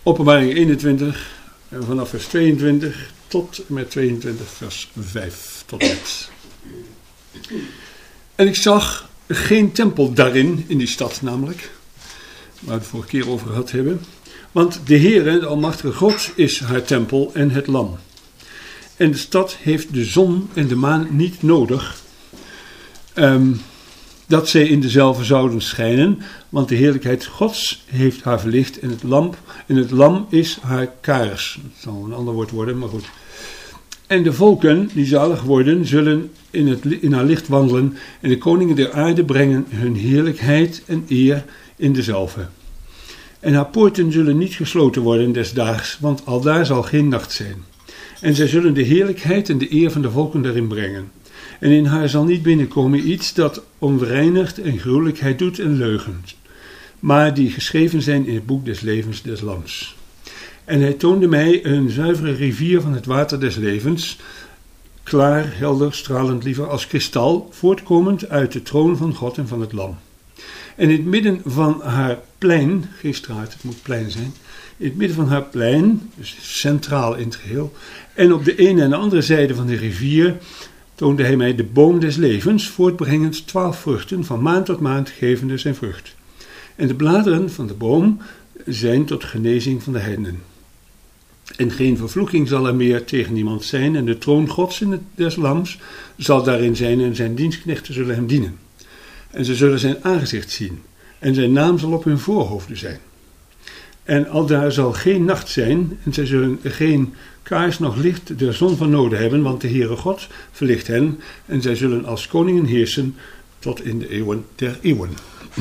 Openbaring 21, vanaf vers 22 tot met 22 vers 5 tot met. En ik zag geen tempel daarin, in die stad namelijk, waar we het vorige keer over gehad hebben. Want de Heere, de Almachtige God, is haar tempel en het lam. En de stad heeft de zon en de maan niet nodig, dat zij in dezelfde zouden schijnen, want de heerlijkheid Gods heeft haar verlicht en het lam is haar kaars. Dat zal een ander woord worden, maar goed. En de volken die zalig worden, zullen in haar licht wandelen en de koningen der aarde brengen hun heerlijkheid en eer in dezelfde. En haar poorten zullen niet gesloten worden desdaags, want aldaar zal geen nacht zijn. En zij zullen de heerlijkheid en de eer van de volken daarin brengen. En in haar zal niet binnenkomen iets dat onreinigt en gruwelijkheid doet en leugent, maar die geschreven zijn in het boek des levens des lams. En hij toonde mij een zuivere rivier van het water des levens, klaar, helder, stralend liever als kristal, voortkomend uit de troon van God en van het lam. En in het midden van haar plein, geen straat, het moet plein zijn, in het midden van haar plein, dus centraal in het geheel, en op de ene en de andere zijde van de rivier, toonde hij mij de boom des levens, voortbrengend 12 vruchten, van maand tot maand gevende zijn vrucht. En de bladeren van de boom zijn tot genezing van de heidenen. En geen vervloeking zal er meer tegen iemand zijn, en de troon Gods en des lams zal daarin zijn, en zijn dienstknechten zullen hem dienen. En ze zullen zijn aangezicht zien, en zijn naam zal op hun voorhoofden zijn. En aldaar zal geen nacht zijn, en zij zullen geen kaars nog licht der zon van noden hebben, want de Heere God verlicht hen, en zij zullen als koningen heersen tot in de eeuwen der eeuwen.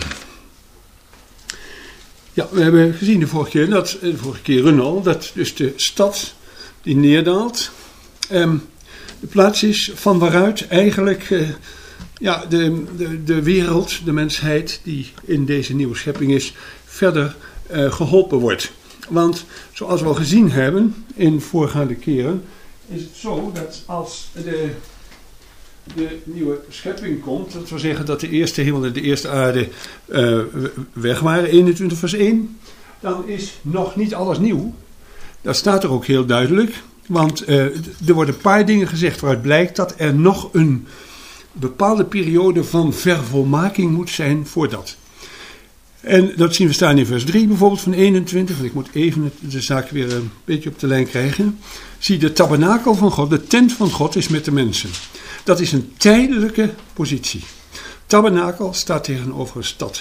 Ja, we hebben gezien de vorige keer al, dat dus de stad die neerdaalt, de plaats is van waaruit eigenlijk de wereld, de mensheid die in deze nieuwe schepping is, verder geholpen wordt. Want zoals we al gezien hebben in voorgaande keren, is het zo dat als de nieuwe schepping komt, dat wil zeggen dat de eerste hemel en de eerste aarde weg waren, 21 vers 1, dan is nog niet alles nieuw. Dat staat er ook heel duidelijk, want er worden een paar dingen gezegd waaruit blijkt dat er nog een bepaalde periode van vervolmaking moet zijn voordat. En dat zien we staan in vers 3 bijvoorbeeld van 21. Want ik moet even de zaak weer een beetje op de lijn krijgen. Zie, de tabernakel van God, de tent van God is met de mensen. Dat is een tijdelijke positie. Tabernakel staat tegenover een stad.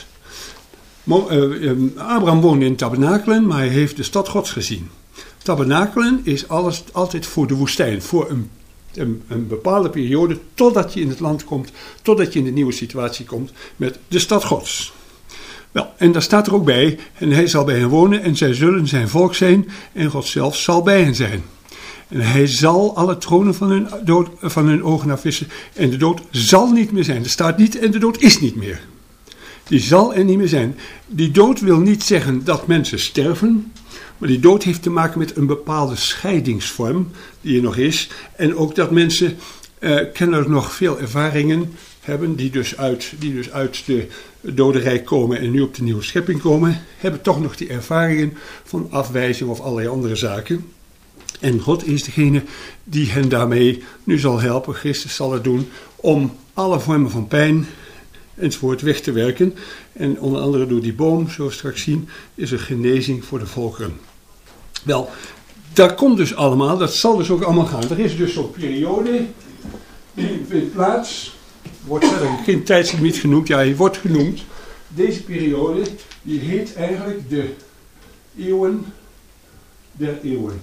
Abraham woonde in tabernakelen, maar hij heeft de stad Gods gezien. Tabernakelen is altijd voor de woestijn, voor een bepaalde periode, totdat je in het land komt, totdat je in de nieuwe situatie komt met de stad Gods. Wel, en daar staat er ook bij, en hij zal bij hen wonen en zij zullen zijn volk zijn en God zelf zal bij hen zijn. En hij zal alle tronen van hun ogen afwissen en de dood zal niet meer zijn. Er staat niet en de dood is niet meer. Die zal er niet meer zijn. Die dood wil niet zeggen dat mensen sterven, maar die dood heeft te maken met een bepaalde scheidingsvorm die er nog is. En ook dat mensen kennelijk nog veel ervaringen hebben die dus uit de dodenrijk komen en nu op de nieuwe schepping komen, hebben toch nog die ervaringen van afwijzing of allerlei andere zaken. En God is degene die hen daarmee nu zal helpen, Christus zal het doen, om alle vormen van pijn enzovoort weg te werken. En onder andere door die boom, zoals we straks zien, is er genezing voor de volkeren. Wel, dat komt dus allemaal, dat zal dus ook allemaal gaan. Er is dus zo'n periode, die vindt plaats, wordt verder geen tijdslimiet genoemd, ja, hij wordt genoemd. Deze periode, die heet eigenlijk de eeuwen der eeuwen.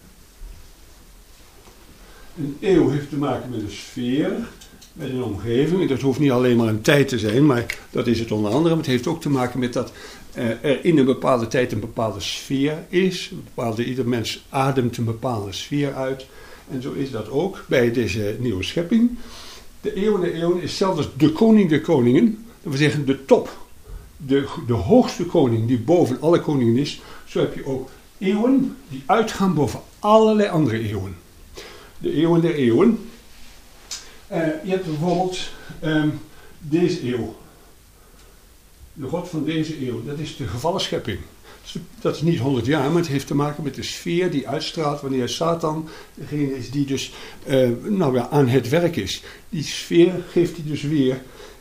Een eeuw heeft te maken met een sfeer, met een omgeving. Dat hoeft niet alleen maar een tijd te zijn, maar dat is het onder andere. Maar het heeft ook te maken met dat er in een bepaalde tijd een bepaalde sfeer is. Ieder mens ademt een bepaalde sfeer uit. En zo is dat ook bij deze nieuwe schepping. De eeuwen der eeuwen is zelfs de koning der koningen. Dat wil zeggen de top. De hoogste koning die boven alle koningen is. Zo heb je ook eeuwen die uitgaan boven allerlei andere eeuwen. De eeuwen der eeuwen. Je hebt bijvoorbeeld deze eeuw. De God van deze eeuw, dat is de gevallen schepping. Dat is niet 100 jaar, maar het heeft te maken met de sfeer die uitstraalt wanneer Satan degene is die dus aan het werk is. Die sfeer geeft hij dus weer.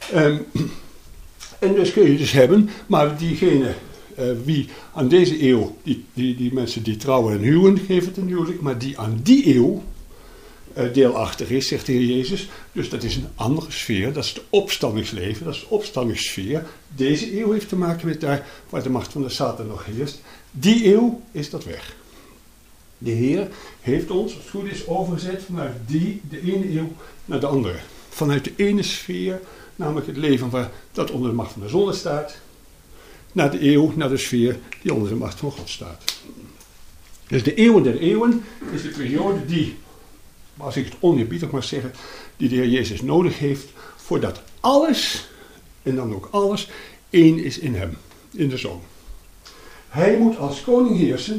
En dus kun je dus hebben, maar diegene wie aan deze eeuw, die mensen die trouwen en huwen, geeft het een huwelijk, maar die aan die eeuw deelachtig is, zegt de Heer Jezus. Dus dat is een andere sfeer, dat is het opstandingsleven, dat is de opstandingssfeer. Deze eeuw heeft te maken met daar waar de macht van de Satan nog heerst. Die eeuw is dat weg. De Heer heeft ons, als het goed is, overgezet vanuit de ene eeuw naar de andere. Vanuit de ene sfeer, namelijk het leven waar dat onder de macht van de zonde staat, naar de eeuw, naar de sfeer die onder de macht van God staat. Dus de eeuwen der eeuwen is de periode die, als ik het oneerbiedig mag zeggen, die de Heer Jezus nodig heeft, voordat alles, en dan ook alles, één is in hem, in de Zoon. Hij moet als koning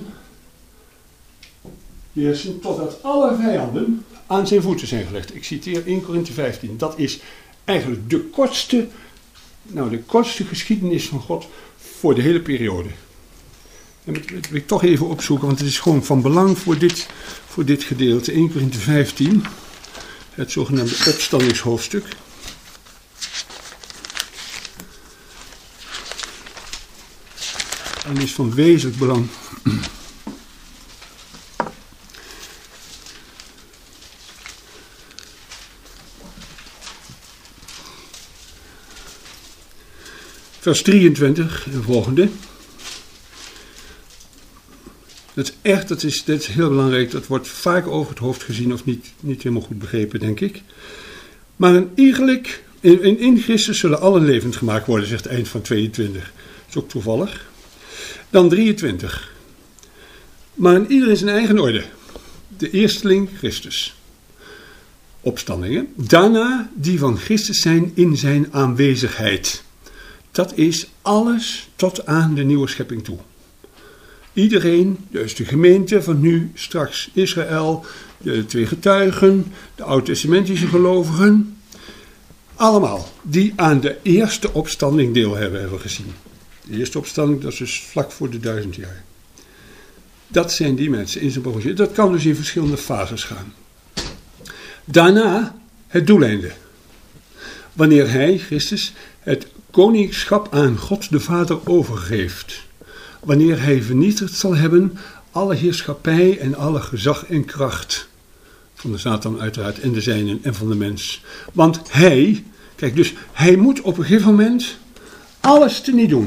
heersen totdat alle vijanden aan zijn voeten zijn gelegd. Ik citeer 1 Korinthe 15. Dat is eigenlijk de kortste geschiedenis van God voor de hele periode. En dat wil ik toch even opzoeken, want het is gewoon van belang voor dit gedeelte. 1 Korinthe 15, het zogenaamde opstandingshoofdstuk. En is van wezenlijk belang. Vers 23 en volgende. Dat is heel belangrijk. Dat wordt vaak over het hoofd gezien of niet helemaal goed begrepen, denk ik. Maar in Christus zullen allen levend gemaakt worden, zegt het eind van 22. Dat is ook toevallig. Dan 23. Maar in ieder in zijn eigen orde. De eersteling Christus. Opstandingen. Daarna die van Christus zijn in zijn aanwezigheid. Dat is alles tot aan de nieuwe schepping toe. Iedereen, dus de gemeente van nu, straks Israël, de 2 getuigen, de oud-testamentische gelovigen, allemaal die aan de eerste opstanding deel hebben we gezien. De eerste opstanding, dat is dus vlak voor de 1000 jaar. Dat zijn die mensen in zijn provincie. Dat kan dus in verschillende fases gaan. Daarna het doeleinde. Wanneer hij, Christus, het koningschap aan God de Vader overgeeft. Wanneer hij vernietigd zal hebben alle heerschappij en alle gezag en kracht. Van de Satan uiteraard en de zijnen en van de mens. Want hij, kijk dus, hij moet op een gegeven moment alles teniet doen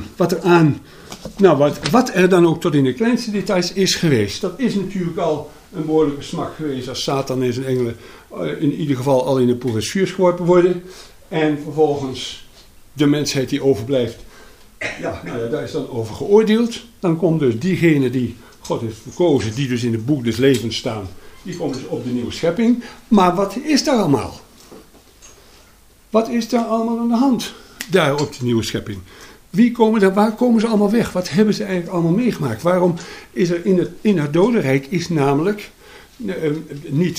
wat er dan ook tot in de kleinste details is geweest. Dat is natuurlijk al een behoorlijke smak geweest als Satan en zijn engelen in ieder geval al in de poel des vuurs geworpen worden. En vervolgens de mensheid die overblijft, daar is dan over geoordeeld. Dan komt dus diegene die God heeft verkozen, die dus in het boek des levens staan, die komt dus op de nieuwe schepping. Maar wat is daar allemaal? Wat is daar allemaal aan de hand? Daar op de nieuwe schepping. Waar komen ze allemaal weg? Wat hebben ze eigenlijk allemaal meegemaakt? Waarom is er in het dodenrijk is namelijk niet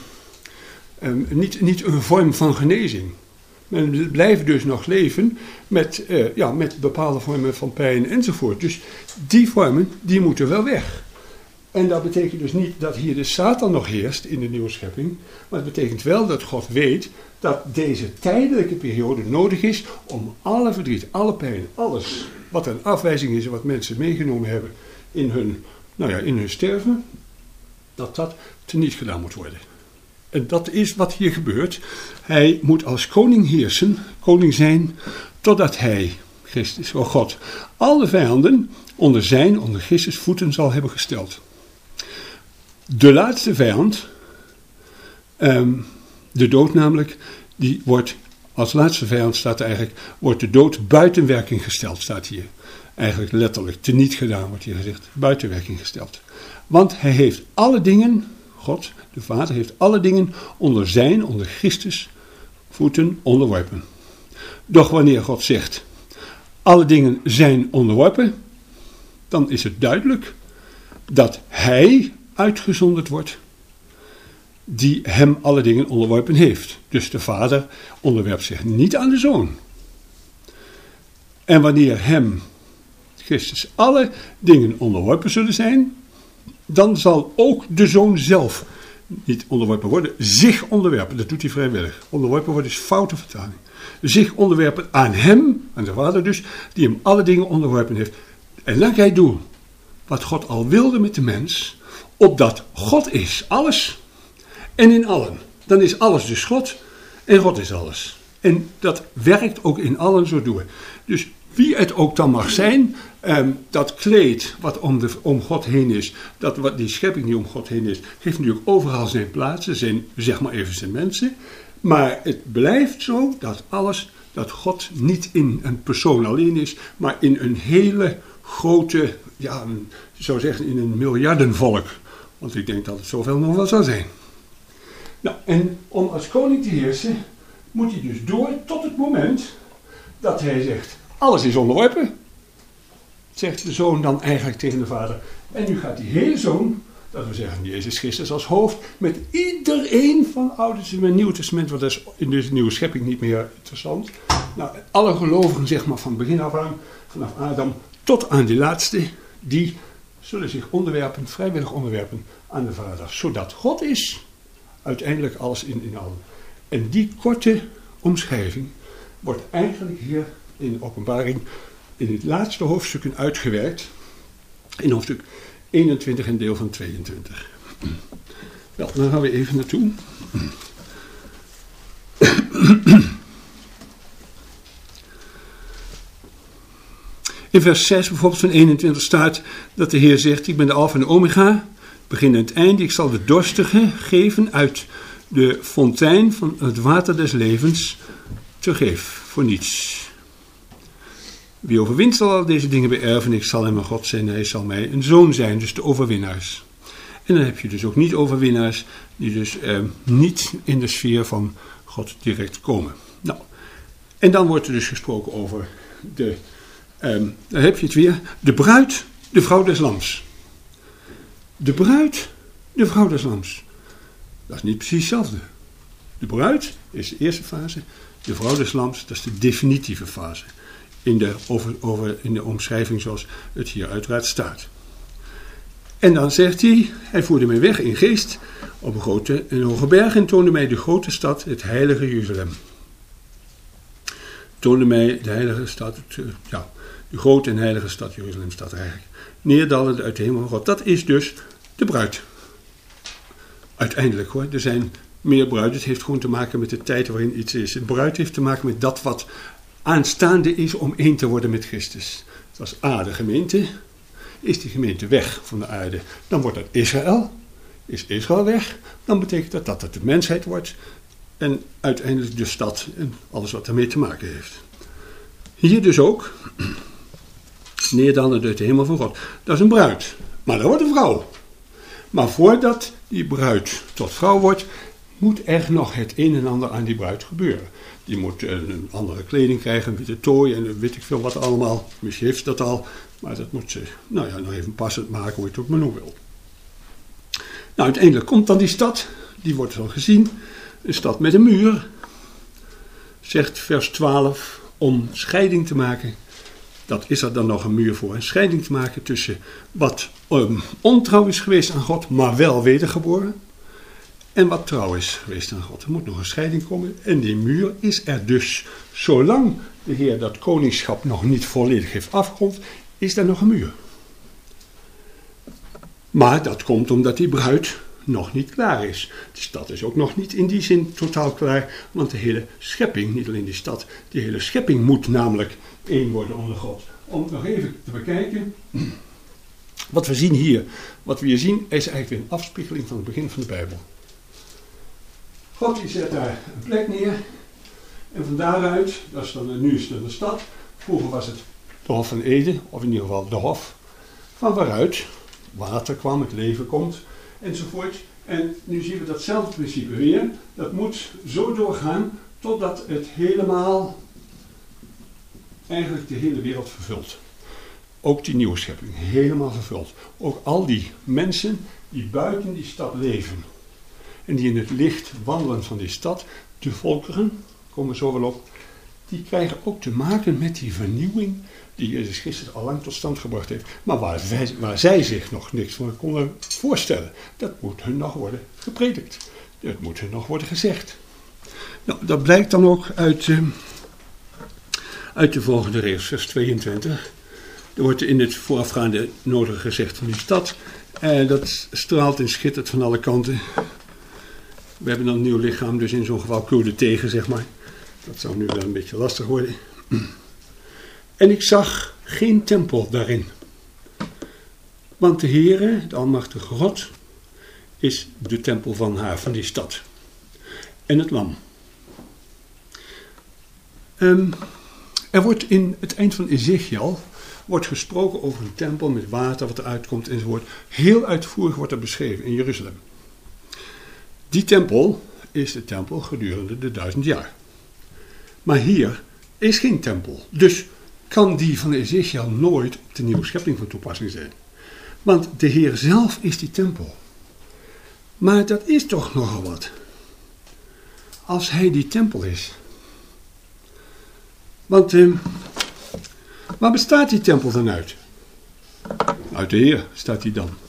een vorm van genezing. Men blijft dus nog leven met bepaalde vormen van pijn enzovoort. Dus die vormen, die moeten wel weg. En dat betekent dus niet dat hier de Satan nog heerst in de nieuwe schepping. Maar het betekent wel dat God weet dat deze tijdelijke periode nodig is om alle verdriet, alle pijn, alles wat een afwijzing is en wat mensen meegenomen hebben in hun sterven, dat teniet gedaan moet worden. En dat is wat hier gebeurt. Hij moet als koning heersen, koning zijn, totdat hij, Christus, God, alle vijanden onder Christus voeten zal hebben gesteld. De laatste vijand, de dood namelijk, die wordt als laatste vijand staat er eigenlijk, wordt de dood buiten werking gesteld, staat hier. Eigenlijk letterlijk, teniet gedaan wordt hier gezegd, buiten werking gesteld. Want hij heeft alle dingen, God, de Vader, heeft alle dingen onder Christus voeten onderworpen. Doch wanneer God zegt, alle dingen zijn onderworpen, dan is het duidelijk dat hij uitgezonderd wordt die hem alle dingen onderworpen heeft. Dus de Vader onderwerpt zich niet aan de Zoon. En wanneer hem, Christus, alle dingen onderworpen zullen zijn, dan zal ook de Zoon zelf niet onderworpen worden, zich onderwerpen. Dat doet hij vrijwillig. Onderworpen worden is foute vertaling. Zich onderwerpen aan hem, aan de Vader dus, die hem alle dingen onderworpen heeft. En laat hij doen wat God al wilde met de mens, opdat God is alles en in allen. Dan is alles dus God en God is alles. En dat werkt ook in allen zo door. Dus wie het ook dan mag zijn, dat kleed wat om God heen is, wat die schepping die om God heen is, heeft natuurlijk overal zijn plaats. Er zijn, zeg maar even, zijn mensen. Maar het blijft zo dat God niet in een persoon alleen is, maar in een hele grote, ja, ik zou zeggen in een miljardenvolk. Want ik denk dat het zoveel nog wel zal zijn. Nou, en om als koning te heersen, moet hij dus door tot het moment dat hij zegt, alles is onderworpen, zegt de Zoon dan eigenlijk tegen de Vader. En nu gaat die hele Zoon, dat we zeggen Jezus Christus als hoofd, met iedereen van Oude Testament en Nieuw Testament, want dat is in deze nieuwe schepping niet meer interessant. Nou, alle gelovigen, zeg maar, van begin af aan, vanaf Adam tot aan die laatste, die zullen zich onderwerpen, vrijwillig onderwerpen aan de Vader. Zodat God is uiteindelijk alles in allen. En die korte omschrijving wordt eigenlijk hier in de Openbaring in het laatste hoofdstukken uitgewerkt. In hoofdstuk 21 en deel van 22. Wel, dan gaan we even naartoe. In vers 6 bijvoorbeeld van 21 staat dat de Heer zegt, ik ben de Alfa en de Omega, begin en het einde, ik zal de dorstigen geven uit de fontein van het water des levens te geef, voor niets. Wie overwint zal al deze dingen beërven, ik zal hem een God zijn, hij zal mij een zoon zijn, dus de overwinnaars. En dan heb je dus ook niet overwinnaars die dus niet in de sfeer van God direct komen. Nou, en dan wordt er dus gesproken over daar heb je het weer, de bruid, de vrouw des lams. De bruid, de vrouw des lams. Dat is niet precies hetzelfde. De bruid is de eerste fase, de vrouw des lams, dat is de definitieve fase. In de omschrijving zoals het hier uiteraard staat. En dan zegt hij voerde mij weg in geest op een grote en hoge berg en toonde mij de grote stad, het heilige Jeruzalem. Toonde mij de heilige stad, de grote en heilige stad Jeruzalem staat er eigenlijk. Neerdalende uit de hemel van God. Dat is dus de bruid. Uiteindelijk hoor, er zijn meer bruiden. Het heeft gewoon te maken met de tijd waarin iets is. De bruid heeft te maken met dat wat aanstaande is om één te worden met Christus. Als de gemeente, is die gemeente weg van de aarde. Dan wordt dat Israël. Is Israël weg, dan betekent dat dat het de mensheid wordt. En uiteindelijk de stad en alles wat daarmee te maken heeft. Hier dus ook, neerdalend uit de hemel van God. Dat is een bruid, maar dat wordt een vrouw. Maar voordat die bruid tot vrouw wordt, moet er nog het een en ander aan die bruid gebeuren. Die moet een andere kleding krijgen, een witte tooi en weet ik veel wat allemaal. Misschien heeft ze dat al, maar dat moet ze nog even passend maken, hoe je het ook maar noemen wil. Nou, uiteindelijk komt dan die stad, die wordt al gezien, een stad met een muur. Zegt vers 12, om scheiding te maken. Dat is er dan nog een muur voor. Een scheiding te maken tussen wat ontrouw is geweest aan God, maar wel wedergeboren. En wat trouw is geweest aan God. Er moet nog een scheiding komen. En die muur is er dus. Zolang de Heer dat koningschap nog niet volledig heeft afgerond, is er nog een muur. Maar dat komt omdat die bruid nog niet klaar is. De stad is ook nog niet in die zin totaal klaar. Want de hele schepping, niet alleen die stad, die hele schepping moet namelijk één worden onder God. Om nog even te bekijken. Wat we zien hier, wat we hier zien, is eigenlijk weer een afspiegeling van het begin van de Bijbel. God die zet daar een plek neer. En van daaruit, dat is dan, nu is het de stad. Vroeger was het de Hof van Eden, of in ieder geval de Hof. Van waaruit water kwam, het leven komt, enzovoort. En nu zien we datzelfde principe weer. Dat moet zo doorgaan totdat het helemaal, eigenlijk de hele wereld vervult. Ook die nieuwe schepping, helemaal vervuld. Ook al die mensen die buiten die stad leven. En die in het licht wandelen van die stad, de volkeren, komen zo wel op, die krijgen ook te maken met die vernieuwing die Jezus Christus al lang tot stand gebracht heeft, maar waar zij zich nog niks van konden voorstellen. Dat moet hun nog worden gepredikt. Dat moet hun nog worden gezegd. Nou, dat blijkt dan ook uit de volgende regels, vers 22. Er wordt in het voorafgaande nodige gezegd van die stad. Dat straalt en schittert van alle kanten. We hebben dan een nieuw lichaam, dus in zo'n geval kloede tegen, zeg maar. Dat zou nu wel een beetje lastig worden. En ik zag geen tempel daarin. Want de Heere, de Almachtige God, is de tempel van haar, van die stad. En het lam. Er wordt in het eind van Ezechiel wordt gesproken over een tempel met water wat eruit komt enzovoort. Heel uitvoerig wordt er beschreven in Jeruzalem. Die tempel is de tempel gedurende de 1000 jaar. Maar hier is geen tempel. Dus kan die van Ezechiel nooit op de nieuwe schepping van toepassing zijn. Want de Heer zelf is die tempel. Maar dat is toch nogal wat. Als hij die tempel is. Want waar bestaat die tempel dan uit? Uit de Heer staat die dan.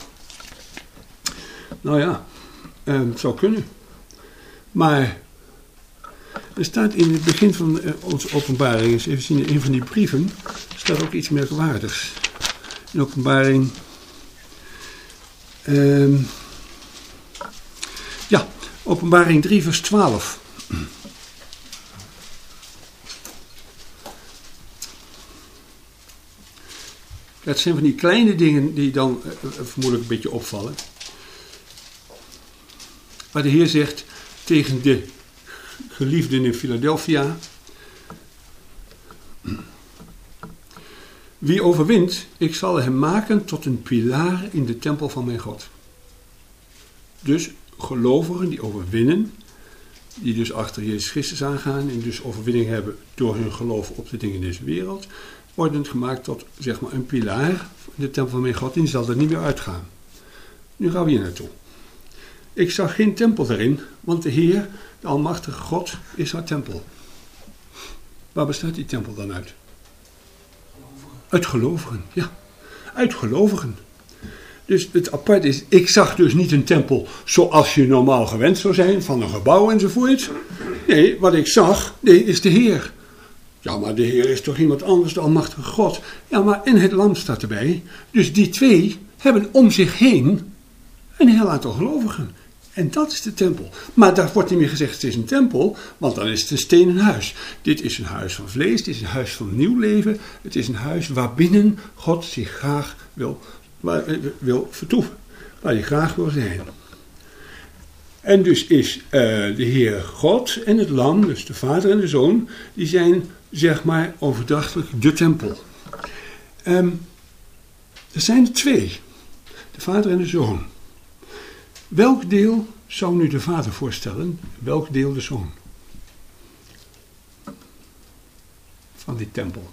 Nou ja, het zou kunnen. Maar er staat in het begin van onze openbaring, eens even zien, in een van die brieven, staat ook iets merkwaardigs. In openbaring, openbaring 3 vers 12. Dat zijn van die kleine dingen die dan vermoedelijk een beetje opvallen. Waar de Heer zegt tegen de geliefden in Philadelphia: wie overwint, ik zal hem maken tot een pilaar in de tempel van mijn God. Dus gelovigen die overwinnen, die dus achter Jezus Christus aangaan en dus overwinning hebben door hun geloof op de dingen in deze wereld, worden gemaakt tot, zeg maar, een pilaar in de tempel van mijn God, die zal er niet meer uitgaan. Nu gaan we hier naartoe. Ik zag geen tempel daarin, want de Heer, de Almachtige God, is haar tempel. Waar bestaat die tempel dan uit? Uit gelovigen, ja. Uit gelovigen. Dus het apart is, ik zag dus niet een tempel zoals je normaal gewend zou zijn, van een gebouw enzovoort. Nee, wat ik zag, is de Heer. Ja, maar de Heer is toch iemand anders, de Almachtige God. Ja, maar en het lam staat erbij. Dus die twee hebben om zich heen een heel aantal gelovigen. En dat is de tempel. Maar daar wordt niet meer gezegd, het is een tempel, want dan is het een stenen huis. Dit is een huis van vlees, dit is een huis van nieuw leven. Het is een huis waarbinnen God zich graag wil vertoeven. Waar hij graag wil zijn. En dus is de Heer God en het lam, dus de Vader en de Zoon, die zijn, zeg maar, overdrachtelijk de tempel. Er zijn er twee. De Vader en de Zoon. Welk deel zou nu de Vader voorstellen? Welk deel de Zoon? Van die tempel.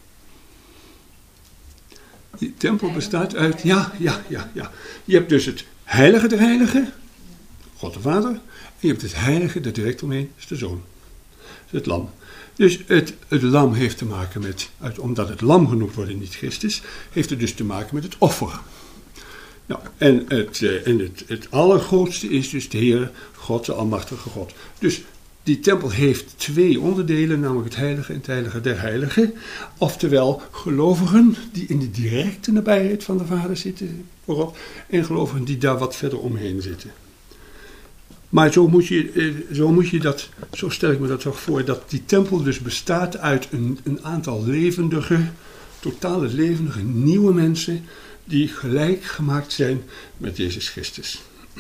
Die tempel bestaat uit, ja. Je hebt dus het heilige der heiligen, God de Vader. En je hebt het heilige der direct omheen, is de Zoon. Is het lam. Dus het lam heeft te maken met, omdat het lam genoemd wordt en niet Christus, heeft het dus te maken met het offer. Nou, en het allergrootste is dus de Heer, God, de Almachtige God. Dus die tempel heeft twee onderdelen, namelijk het heilige en het heilige der heiligen. Oftewel gelovigen die in de directe nabijheid van de Vader zitten, en gelovigen die daar wat verder omheen zitten. Maar zo stel ik me dat toch voor, dat die tempel dus bestaat uit een aantal levendige, totale levendige, nieuwe mensen, die gelijk gemaakt zijn met Jezus Christus.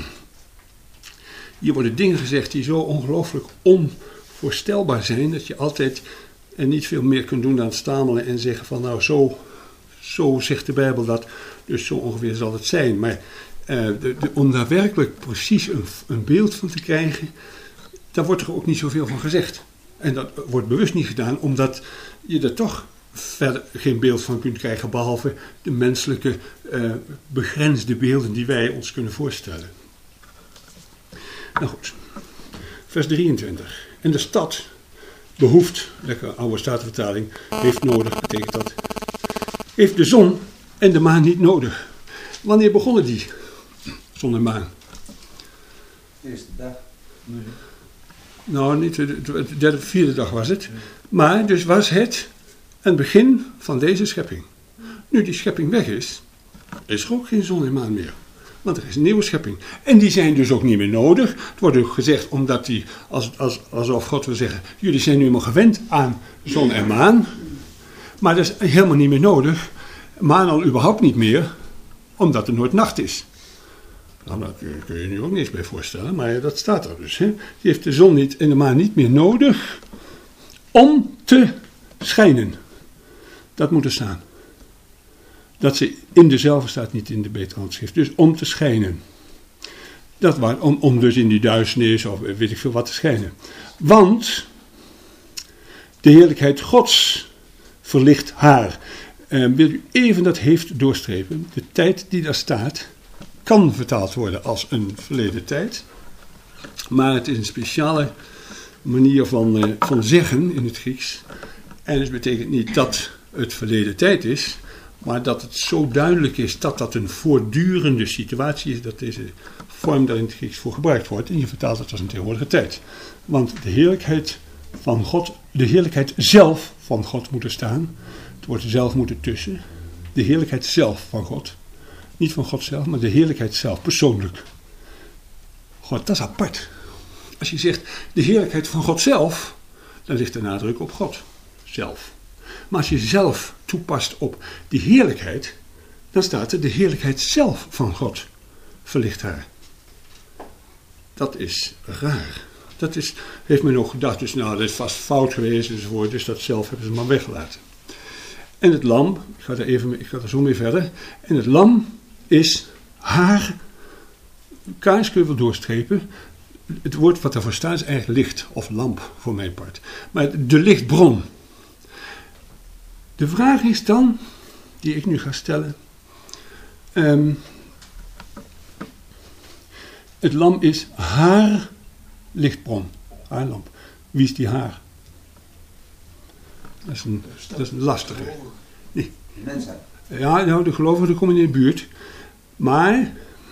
Hier worden dingen gezegd die zo ongelooflijk onvoorstelbaar zijn, dat je altijd en niet veel meer kunt doen dan stamelen en zeggen van nou zo zegt de Bijbel dat, dus zo ongeveer zal het zijn. Maar om daar werkelijk precies een beeld van te krijgen, daar wordt er ook niet zoveel van gezegd. En dat wordt bewust niet gedaan, omdat je er toch verder geen beeld van kunt krijgen, behalve de menselijke begrensde beelden die wij ons kunnen voorstellen. Nou goed, vers 23. En de stad behoeft, lekker oude statenvertaling, heeft nodig, betekent dat. Heeft de zon en de maan niet nodig. Wanneer begonnen die, zon en maan? De eerste dag. Nee. Nou, niet de derde of vierde dag was het. Maar dus was het een begin van deze schepping. Nu die schepping weg is er ook geen zon en maan meer. Want er is een nieuwe schepping. En die zijn dus ook niet meer nodig. Het wordt ook gezegd omdat die, alsof God wil zeggen, jullie zijn nu helemaal gewend aan zon en maan. Maar dat is helemaal niet meer nodig. Maan al überhaupt niet meer, omdat er nooit nacht is. Nou, daar kun je je nu ook niks bij voorstellen, maar dat staat er dus. Hè? Die heeft de zon niet en de maan niet meer nodig om te schijnen. Dat moet er staan. Dat ze in dezelfde staat, niet in de betere handschrift. Dus om te schijnen. Dat was om dus in die duisternis of weet ik veel wat te schijnen. Want de heerlijkheid Gods verlicht haar. Wil u even dat heeft doorstrepen? De tijd die daar staat kan vertaald worden als een verleden tijd. Maar het is een speciale manier van zeggen in het Grieks. En het betekent niet dat het verleden tijd is, maar dat het zo duidelijk is dat dat een voortdurende situatie is, dat deze vorm daar in het Grieks voor gebruikt wordt. En je vertaalt het als een tegenwoordige tijd. Want de heerlijkheid van God, de heerlijkheid zelf van God moet er staan. Het woord zelf moet er tussen. De heerlijkheid zelf van God. Niet van God zelf, maar de heerlijkheid zelf, persoonlijk. God, dat is apart. Als je zegt de heerlijkheid van God zelf, dan ligt de nadruk op God zelf. Maar als je zelf toepast op die heerlijkheid, dan staat er de heerlijkheid zelf van God verlicht haar. Dat is raar. Dat heeft men ook gedacht, dus nou, dat is vast fout geweest enzovoort, dus dat zelf hebben ze maar weggelaten. En het lam, ik ga er zo mee verder, en het lam is haar, kaars kun je wel doorstrepen, het woord wat daarvoor staat is eigenlijk licht, of lamp voor mijn part. Maar de lichtbron. De vraag is dan, die ik nu ga stellen, het lam is haar lichtbron, haar lamp. Wie is die haar? Dat is een lastige. Nee. De mensheid. Ja, nou, de gelovigen komen in de buurt. Maar,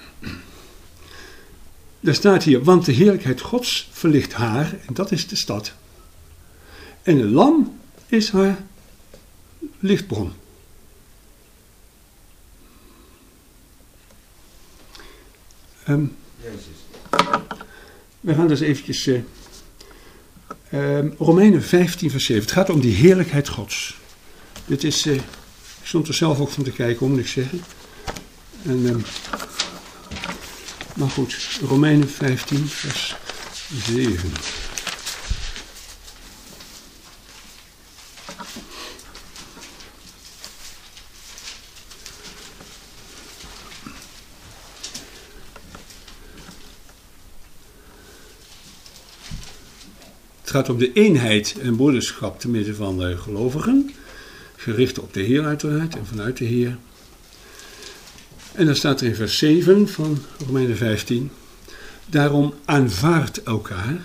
daar staat hier, want de heerlijkheid Gods verlicht haar, en dat is de stad. En het lam is haar lichtbron. We gaan dus eventjes Romeinen 15 vers 7. Het gaat om die heerlijkheid Gods. Dit is, ik stond er zelf ook van te kijken, moet ik zeggen. En, maar goed, Romeinen 15 vers 7. Het gaat om de eenheid en broederschap te midden van de gelovigen. Gericht op de Heer uiteraard en vanuit de Heer. En dan staat er in vers 7 van Romeinen 15. Daarom aanvaardt elkaar,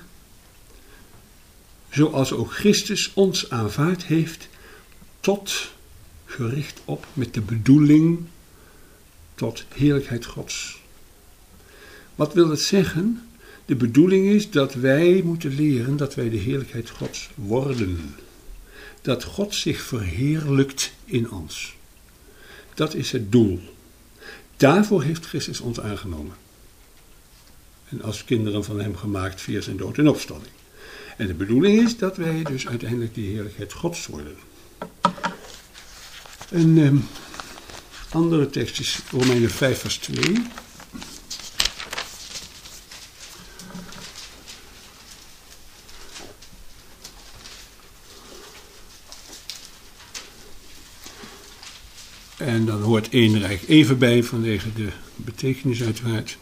zoals ook Christus ons aanvaard heeft, tot, gericht op, met de bedoeling, tot heerlijkheid Gods. Wat wil het zeggen? De bedoeling is dat wij moeten leren dat wij de heerlijkheid Gods worden. Dat God zich verheerlijkt in ons. Dat is het doel. Daarvoor heeft Christus ons aangenomen. En als kinderen van hem gemaakt via zijn dood en opstanding. En de bedoeling is dat wij dus uiteindelijk de heerlijkheid Gods worden. Een andere tekst is Romeinen 5 vers 2. En dan hoort één rijk even bij vanwege de betekenis uiteraard.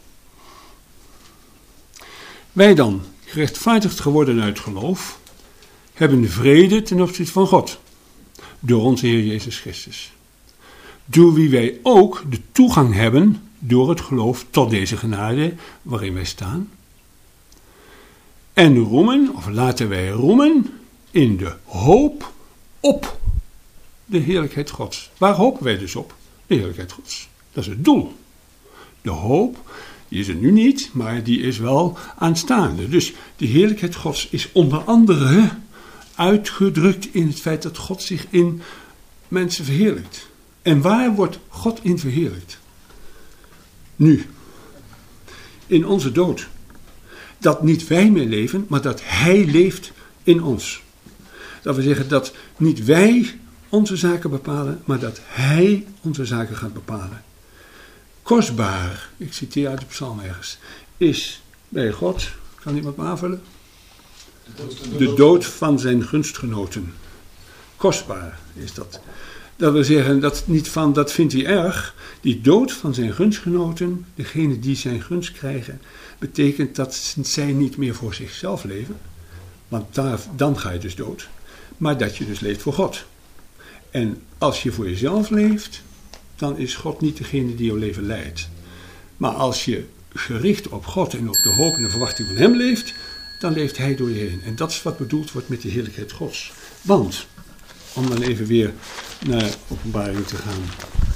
Wij dan, gerechtvaardigd geworden uit geloof, hebben vrede ten opzichte van God, door onze Heer Jezus Christus. Door wie wij ook de toegang hebben door het geloof tot deze genade waarin wij staan. En roemen, of laten wij roemen, in de hoop op de heerlijkheid Gods. Waar hopen wij dus op? De heerlijkheid Gods. Dat is het doel. De hoop, die is er nu niet, maar die is wel aanstaande. Dus de heerlijkheid Gods is onder andere uitgedrukt in het feit dat God zich in mensen verheerlijkt. En waar wordt God in verheerlijkt? Nu. In onze dood. Dat niet wij meer leven, maar dat Hij leeft in ons. Dat we zeggen dat niet wij onze zaken bepalen, maar dat Hij onze zaken gaat bepalen. Kostbaar, ik citeer uit de psalm ergens, is bij God, kan iemand me aanvullen? De dood van zijn gunstgenoten. Kostbaar is dat. Dat wil zeggen, dat vindt hij erg. Die dood van zijn gunstgenoten, degene die zijn gunst krijgen, betekent dat zij niet meer voor zichzelf leven. Want dan ga je dus dood. Maar dat je dus leeft voor God. En als je voor jezelf leeft, dan is God niet degene die jouw leven leidt. Maar als je gericht op God en op de hoop en de verwachting van Hem leeft, dan leeft Hij door je heen. En dat is wat bedoeld wordt met de heerlijkheid Gods. Want, om dan even weer naar Openbaring te gaan.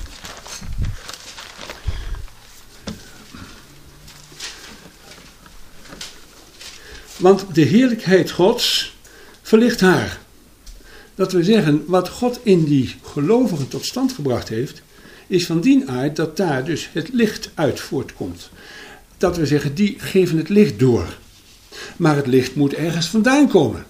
Want de heerlijkheid Gods verlicht haar. Dat we zeggen, wat God in die gelovigen tot stand gebracht heeft, is van die aard dat daar dus het licht uit voortkomt. Dat we zeggen, die geven het licht door. Maar het licht moet ergens vandaan komen.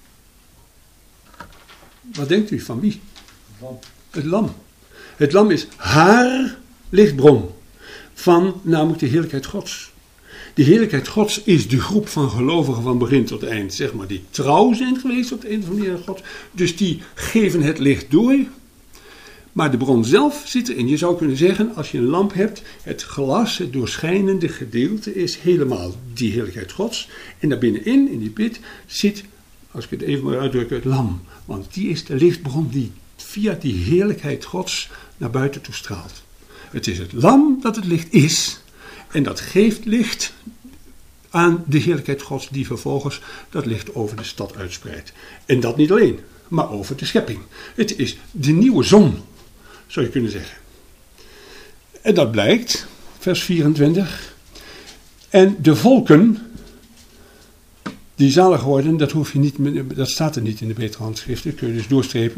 Wat denkt u, van wie? Het lam. Het lam is haar lichtbron van namelijk de heerlijkheid Gods. De heerlijkheid Gods is de groep van gelovigen van begin tot eind, zeg maar, die trouw zijn geweest op de een of andere manier aan God. Dus die geven het licht door. Maar de bron zelf zit erin. Je zou kunnen zeggen, als je een lamp hebt, het glas, het doorschijnende gedeelte is helemaal die heerlijkheid Gods. En daarbinnen in die pit, zit, als ik het even maar uitdruk, het lam. Want die is de lichtbron die via die heerlijkheid Gods naar buiten toe straalt. Het is het lam dat het licht is. En dat geeft licht aan de heerlijkheid Gods die vervolgens dat licht over de stad uitspreidt. En dat niet alleen, maar over de schepping. Het is de nieuwe zon, zou je kunnen zeggen. En dat blijkt, vers 24. En de volken die zalig worden, dat staat er niet in de betere handschriften, dat kun je dus doorstrepen.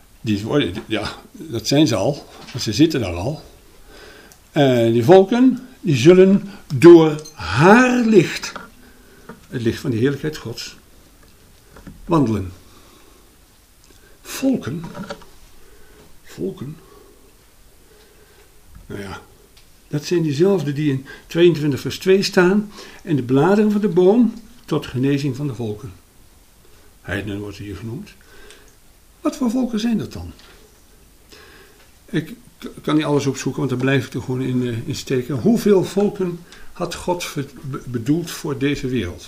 Dat zijn ze al, want ze zitten daar al. Die volken, die zullen door haar licht, het licht van de heerlijkheid Gods, wandelen. Volken. Nou ja, dat zijn diezelfde die in 22 vers 2 staan. En de bladeren van de boom tot genezing van de volken. Heidenen wordt hier genoemd. Wat voor volken zijn dat dan? Ik kan niet alles opzoeken, want dan blijf ik er gewoon in steken. Hoeveel volken had God bedoeld voor deze wereld?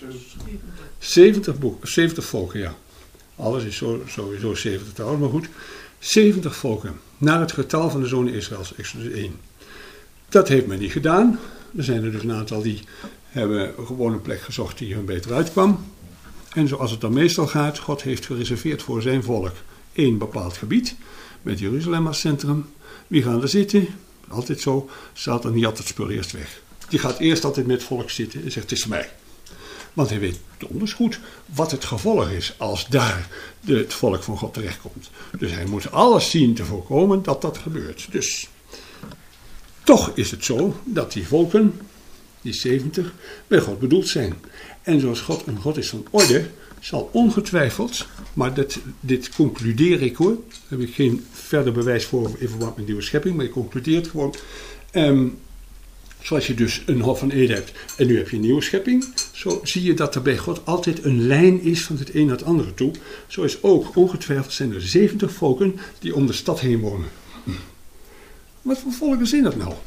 70 volken, ja. Alles is sowieso 70 trouwens, maar goed. 70 volken, naar het getal van de zonen Israëls, Exodus 1. Dat heeft men niet gedaan. Er zijn er dus een aantal die hebben gewoon een plek gezocht die hun beter uitkwam. En zoals het dan meestal gaat, God heeft gereserveerd voor zijn volk één bepaald gebied, met Jeruzalem als centrum. Wie gaan er zitten? Altijd zo, staat dan niet altijd het spul eerst weg. Die gaat eerst altijd met het volk zitten en zegt, het is mij. Want hij weet donders goed wat het gevolg is als daar het volk van God terechtkomt. Dus hij moet alles zien te voorkomen dat dat gebeurt. Dus toch is het zo dat die volken, die 70, bij God bedoeld zijn. En zoals God een God is van orde, zal ongetwijfeld, maar dit concludeer ik hoor, daar heb ik geen verder bewijs voor in verband met nieuwe schepping, maar ik concludeer het gewoon. Zoals je dus een Hof van Eden hebt en nu heb je een nieuwe schepping, zo zie je dat er bij God altijd een lijn is van het een naar het andere toe. Zo is ook ongetwijfeld zijn er 70 volken die om de stad heen wonen. Wat voor volken zijn dat nou?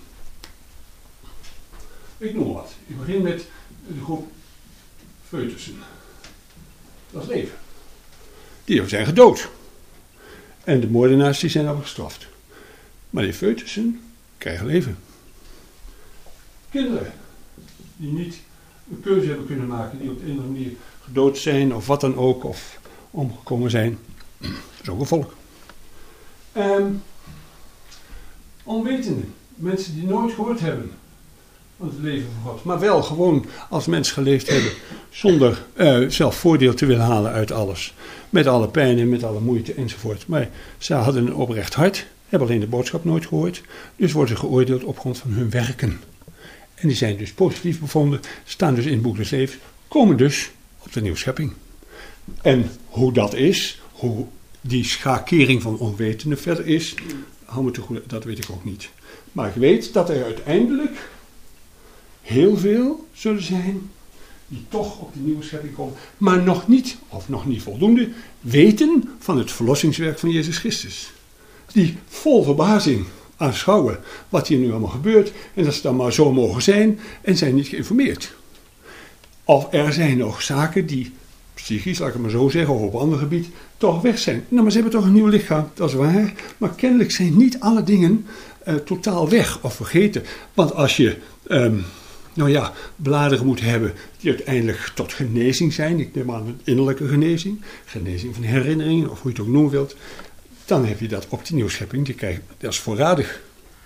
Ik noem wat. Ik begin met de groep foetussen. Dat is leven. Die zijn gedood. En de moordenaars die zijn al gestraft. Maar die foetussen krijgen leven. Kinderen die niet een keuze hebben kunnen maken, die op de een of andere manier gedood zijn of wat dan ook, of omgekomen zijn. Dat is ook een volk. Onwetenden, mensen die nooit gehoord hebben van het leven van God, maar wel gewoon als mens geleefd hebben, zonder zelf voordeel te willen halen uit alles. Met alle pijn en met alle moeite enzovoort. Maar ze hadden een oprecht hart, hebben alleen de boodschap nooit gehoord, dus worden ze geoordeeld op grond van hun werken. En die zijn dus positief bevonden, staan dus in het boek des levens, komen dus op de nieuwe schepping. En hoe dat is, hoe die schakering van onwetenden verder is, dat weet ik ook niet. Maar ik weet dat er uiteindelijk heel veel zullen zijn die toch op de nieuwe schepping komen, maar nog niet, of nog niet voldoende, weten van het verlossingswerk van Jezus Christus. Die vol verbazing aanschouwen wat hier nu allemaal gebeurt en dat ze dan maar zo mogen zijn en zijn niet geïnformeerd. Of er zijn nog zaken die psychisch, laat ik het maar zo zeggen, of op een ander gebied, toch weg zijn. Nou, maar ze hebben toch een nieuw lichaam, dat is waar. Maar kennelijk zijn niet alle dingen totaal weg of vergeten. Want als je, bladeren moet hebben die uiteindelijk tot genezing zijn, ik neem aan een innerlijke genezing van herinneringen, of hoe je het ook noemen wilt, dan heb je dat op die nieuwschepping, dat is voorradig.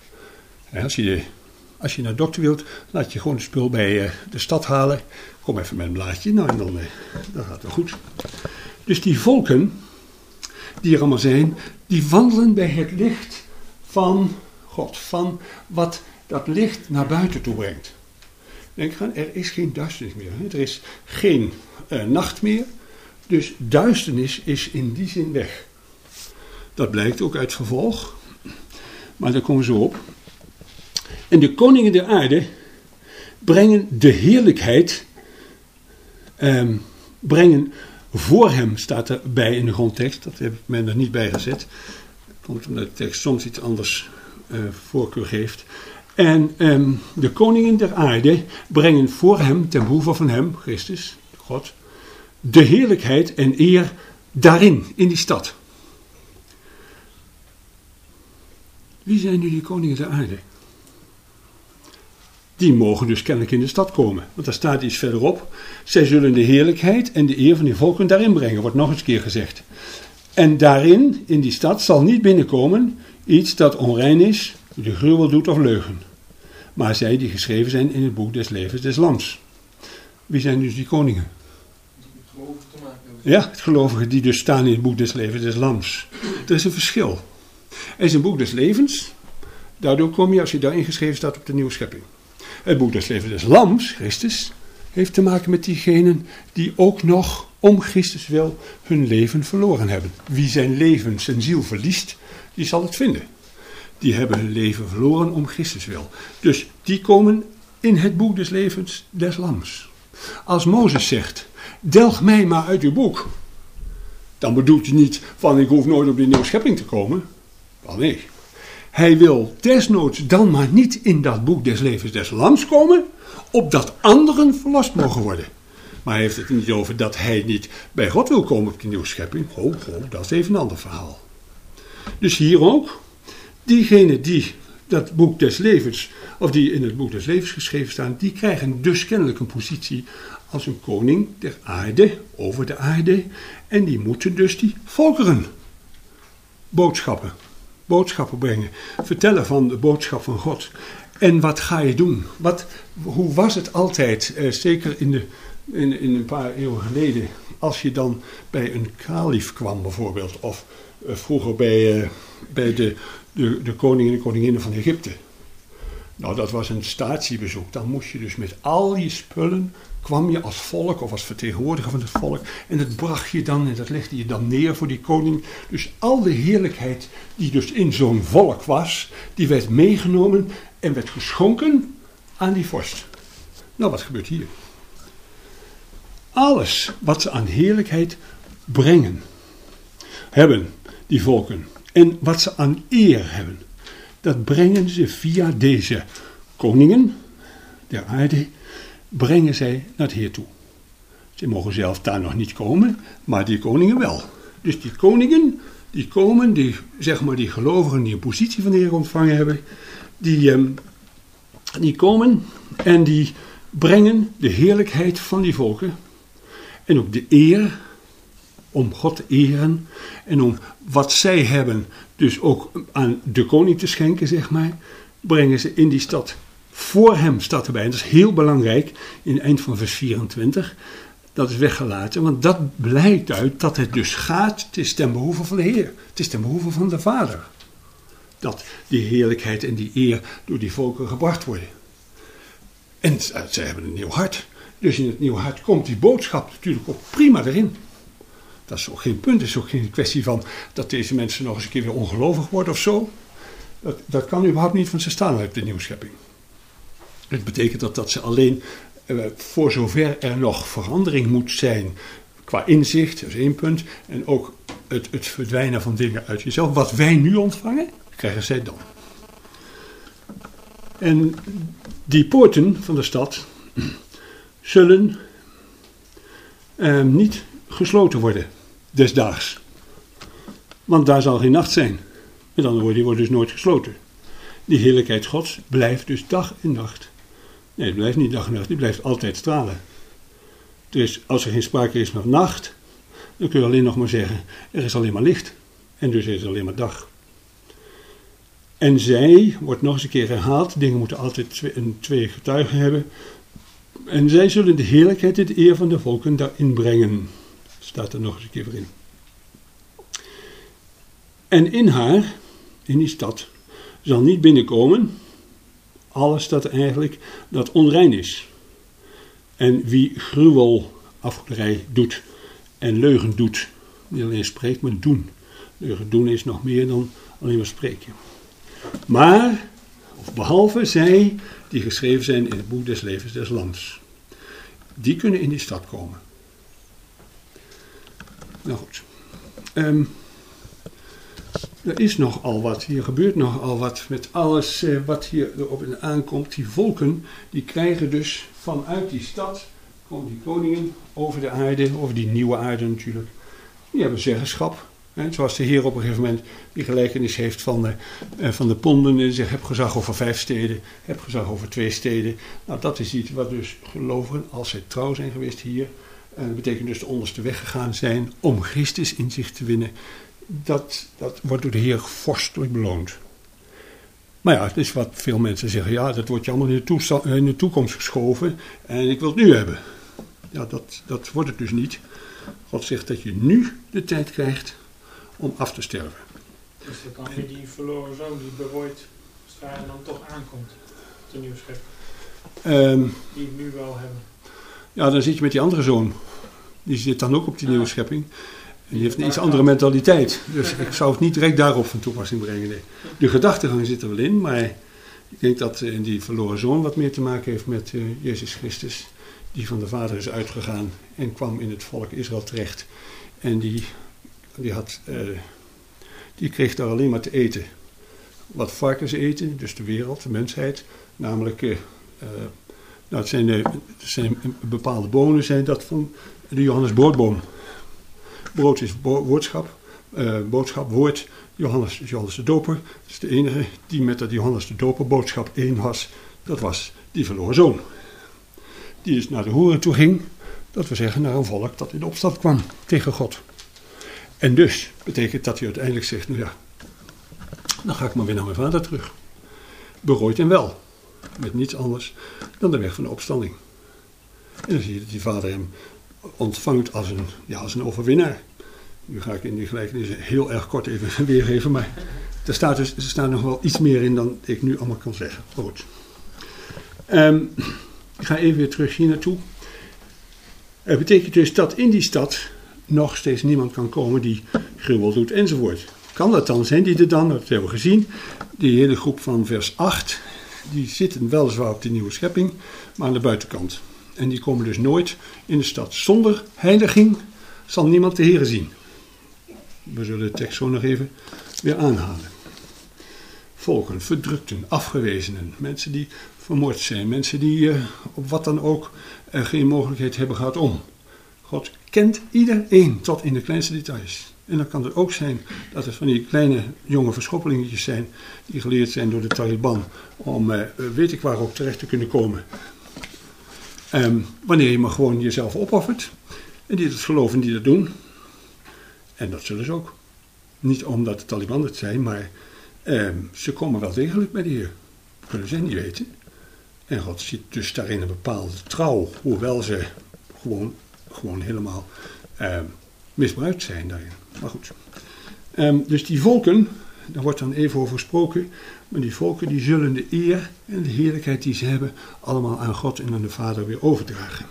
Als je naar de dokter wilt, laat je gewoon het spul bij de stad halen. Kom even met een blaadje, nou en dan gaat het wel goed. Dus die volken, die er allemaal zijn, die wandelen bij het licht van God. Van wat dat licht naar buiten toe brengt. Denk aan, er is geen duisternis meer. Er is geen nacht meer. Dus duisternis is in die zin weg. Dat blijkt ook uit vervolg. Maar daar komen we zo op. En de koningen der aarde brengen de heerlijkheid, brengen voor hem, staat erbij in de grondtekst, dat heb men er niet bij gezet. Dat komt omdat de tekst soms iets anders voorkeur geeft. En de koningen der aarde brengen voor hem, ten behoeve van hem, Christus, God, de heerlijkheid en eer daarin, in die stad. Wie zijn nu die koningen der aarde? Die mogen dus kennelijk in de stad komen. Want daar staat iets verderop. Zij zullen de heerlijkheid en de eer van die volken daarin brengen. Wordt nog eens een keer gezegd. En daarin, in die stad, zal niet binnenkomen iets dat onrein is, de gruwel doet of leugen. Maar zij die geschreven zijn in het boek des levens des lams. Wie zijn dus die koningen? Ja, het gelovigen die dus staan in het boek des levens des lams. Er is een verschil. Er is een boek des levens. Daardoor kom je, als je daarin geschreven staat, op de nieuwe schepping. Het boek des levens des lams, Christus, heeft te maken met diegenen die ook nog om Christus wil hun leven verloren hebben. Wie zijn leven, zijn ziel verliest, die zal het vinden. Die hebben hun leven verloren om Christus wil. Dus die komen in het boek des levens des lams. Als Mozes zegt, delg mij maar uit uw boek, dan bedoelt hij niet van ik hoef nooit op die nieuwe schepping te komen. Wel nee. Hij wil desnoods dan maar niet in dat boek des levens des lams komen, opdat anderen verlost mogen worden. Maar hij heeft het niet over dat hij niet bij God wil komen op die nieuwe schepping. Dat is even een ander verhaal. Dus hier ook, diegenen die dat boek des levens, of die in het boek des levens geschreven staan, die krijgen dus kennelijk een positie als een koning der aarde, over de aarde. En die moeten dus die volkeren boodschappen brengen. Vertellen van de boodschap van God. En wat ga je doen? Hoe was het altijd, zeker in een paar eeuwen geleden, als je dan bij een kalif kwam bijvoorbeeld, of vroeger bij de koningen en koninginnen van Egypte. Nou, dat was een statiebezoek. Dan moest je dus met al je spullen, kwam je als volk of als vertegenwoordiger van het volk, en dat bracht je dan en dat legde je dan neer voor die koning. Dus al de heerlijkheid die dus in zo'n volk was, die werd meegenomen en werd geschonken aan die vorst. Nou, wat gebeurt hier? Alles wat ze aan heerlijkheid hebben die volken, en wat ze aan eer hebben, dat brengen ze via deze koningen der aarde, brengen zij naar het Heer toe. Ze mogen zelf daar nog niet komen, maar die koningen wel. Dus die koningen, die komen, die gelovigen die een positie van de Heer ontvangen hebben, die komen en die brengen de heerlijkheid van die volken en ook de eer, om God te eren en om wat zij hebben dus ook aan de koning te schenken, zeg maar, brengen ze in die stad. Voor hem staat erbij, en dat is heel belangrijk, in het eind van vers 24, dat is weggelaten, want dat blijkt uit dat het dus gaat, het is ten behoeve van de Heer, het is ten behoeve van de Vader, dat die heerlijkheid en die eer door die volken gebracht worden. En zij hebben een nieuw hart, dus in het nieuwe hart komt die boodschap natuurlijk ook prima erin. Dat is ook geen punt, het is ook geen kwestie van dat deze mensen nog eens een keer weer ongelovig worden of zo. Dat kan überhaupt niet, want ze staan uit de nieuwe schepping. Het betekent dat ze alleen, voor zover er nog verandering moet zijn qua inzicht, dat is één punt, en ook het verdwijnen van dingen uit jezelf, wat wij nu ontvangen, krijgen zij dan. En die poorten van de stad zullen niet gesloten worden, desdaags. Want daar zal geen nacht zijn. Met andere woorden, die worden dus nooit gesloten. Die heerlijkheid Gods blijft dus dag en nacht. Nee, het blijft niet dag en nacht, die blijft altijd stralen. Dus als er geen sprake is van nacht, dan kun je alleen nog maar zeggen, er is alleen maar licht. En dus is er alleen maar dag. En zij, wordt nog eens een keer herhaald, dingen moeten altijd twee getuigen hebben. En zij zullen de heerlijkheid en de eer van de volken daarin brengen. Staat er nog eens een keer voor in. En in haar, in die stad, zal niet binnenkomen alles dat eigenlijk dat onrein is. En wie gruwel, afgoderij doet en leugen doet. Niet alleen spreekt, maar doen. Leugen doen is nog meer dan alleen maar spreken. Maar, of behalve zij die geschreven zijn in het boek des levens des Lams. Die kunnen in die stad komen. Nou goed. Er is nogal wat, hier gebeurt nogal wat met alles wat hier erop en aankomt. Die volken, die krijgen dus vanuit die stad, komen die koningen over de aarde, over die nieuwe aarde natuurlijk. Die hebben zeggenschap. Zoals de Heer op een gegeven moment die gelijkenis heeft van de ponden. En zegt, heb gezag over 5 steden, heb gezag over 2 steden. Nou, dat is iets wat dus gelovigen, als zij trouw zijn geweest hier, dat betekent dus de onderste weg gegaan zijn om Christus in zich te winnen. Dat wordt door de Heer vorstelijk beloond. Maar ja, het is wat veel mensen zeggen, ja, dat wordt je allemaal in de toekomst geschoven en ik wil het nu hebben. Ja, dat wordt het dus niet. God zegt dat je nu de tijd krijgt om af te sterven. Dus dat dan weer die verloren zoon die berooid en dan toch aankomt, de nieuwe schepping, die het nu wel hebben. Ja, dan zit je met die andere zoon. Die zit dan ook op die nieuwe schepping. En die heeft een iets andere mentaliteit. Dus ik zou het niet direct daarop van toepassing brengen. Nee. De gedachtegang zit er wel in, maar ik denk dat die verloren zoon wat meer te maken heeft met Jezus Christus. Die van de Vader is uitgegaan en kwam in het volk Israël terecht. En die kreeg daar alleen maar te eten. Wat varkens eten, dus de wereld, de mensheid. Namelijk, het zijn bepaalde bonen, zijn dat van de Johannes broodboom. Brood is woordschap, boodschap, woord. Johannes is Johannes de Doper. Dat is de enige die met dat Johannes de Doper boodschap één was. Dat was die verloren zoon. Die dus naar de hoeren toe ging. Dat wil zeggen naar een volk dat in opstand kwam tegen God. En dus betekent dat hij uiteindelijk zegt, nou ja, dan ga ik maar weer naar mijn vader terug. Berooid en wel. Met niets anders dan de weg van de opstanding. En dan zie je dat die vader hem ontvangt als een overwinnaar. Nu ga ik in die gelijkenis heel erg kort even weergeven, maar er staat nog wel iets meer in dan ik nu allemaal kan zeggen. Goed. Ik ga even weer terug hier naartoe. Het betekent dus dat in die stad nog steeds niemand kan komen die gruwel doet enzovoort. Kan dat dan zijn die er dan, dat hebben we gezien, die hele groep van vers 8, die zitten weliswaar op de nieuwe schepping, maar aan de buitenkant. En die komen dus nooit in de stad. Zonder heiliging zal niemand de Heere zien. We zullen de tekst zo nog even weer aanhalen. Volken, verdrukten, afgewezenen, mensen die vermoord zijn, mensen die op wat dan ook geen mogelijkheid hebben gehad om. God kent iedereen tot in de kleinste details. En dan kan het ook zijn dat het van die kleine jonge verschoppelingetjes zijn die geleerd zijn door de Taliban om weet ik waar ook terecht te kunnen komen. Wanneer je maar gewoon jezelf opoffert. En die dat geloven, die dat doen. En dat zullen ze ook. Niet omdat de Taliban het zijn, maar ze komen wel degelijk bij de Heer. Dat kunnen ze niet weten. En God ziet dus daarin een bepaalde trouw. Hoewel ze gewoon helemaal misbruikt zijn daarin. Maar goed. Dus die volken, daar wordt dan even over gesproken. Maar die volken die zullen de eer en de heerlijkheid die ze hebben allemaal aan God en aan de Vader weer overdragen.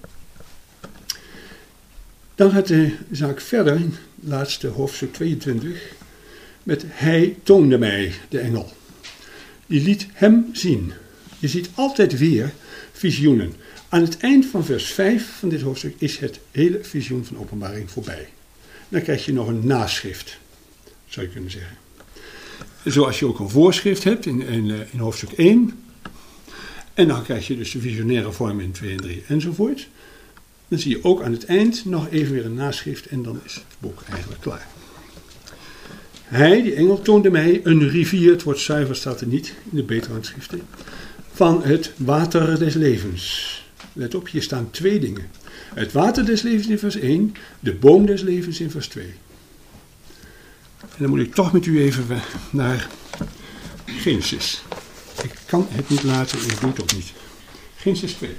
Dan gaat de zaak verder, in het laatste hoofdstuk 22, met hij toonde mij, de engel. Die liet hem zien. Je ziet altijd weer visioenen. Aan het eind van vers 5 van dit hoofdstuk is het hele visioen van Openbaring voorbij. Dan krijg je nog een naschrift, zou je kunnen zeggen. Zoals je ook een voorschrift hebt in hoofdstuk 1. En dan krijg je dus de visionaire vorm in 2 en 3 enzovoort. Dan zie je ook aan het eind nog even weer een naschrift en dan is het boek eigenlijk klaar. Hij, die engel, toonde mij een rivier, het woord zuiver staat er niet in de betere handschriften, van het water des levens. Let op, hier staan 2 dingen. Het water des levens in vers 1, de boom des levens in vers 2. En dan moet ik toch met u even naar Genesis. Ik kan het niet laten, ik doe het ook niet. Genesis 2.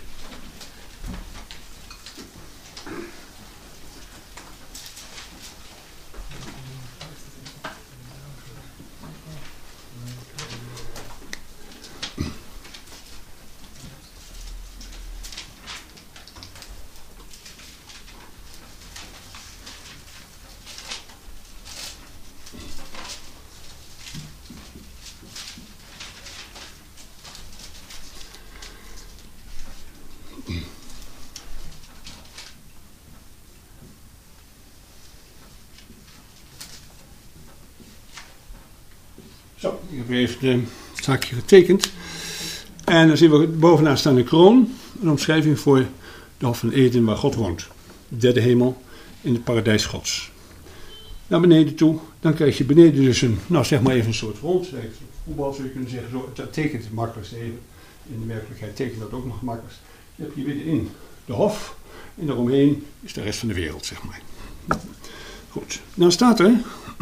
Zo, ik heb even het zaakje getekend. En dan zien we bovenaan staan een kroon. Een omschrijving voor de Hof van Eden waar God woont. De derde hemel in het paradijs Gods. Naar beneden toe. Dan krijg je beneden dus zeg maar even een soort rond. Voetbal zou je kunnen zeggen. Zo, dat tekent het makkelijkst even. In de werkelijkheid tekent dat ook nog makkelijkst. Je hebt hier middenin de hof. En daaromheen is de rest van de wereld, zeg maar. Goed. Dan staat er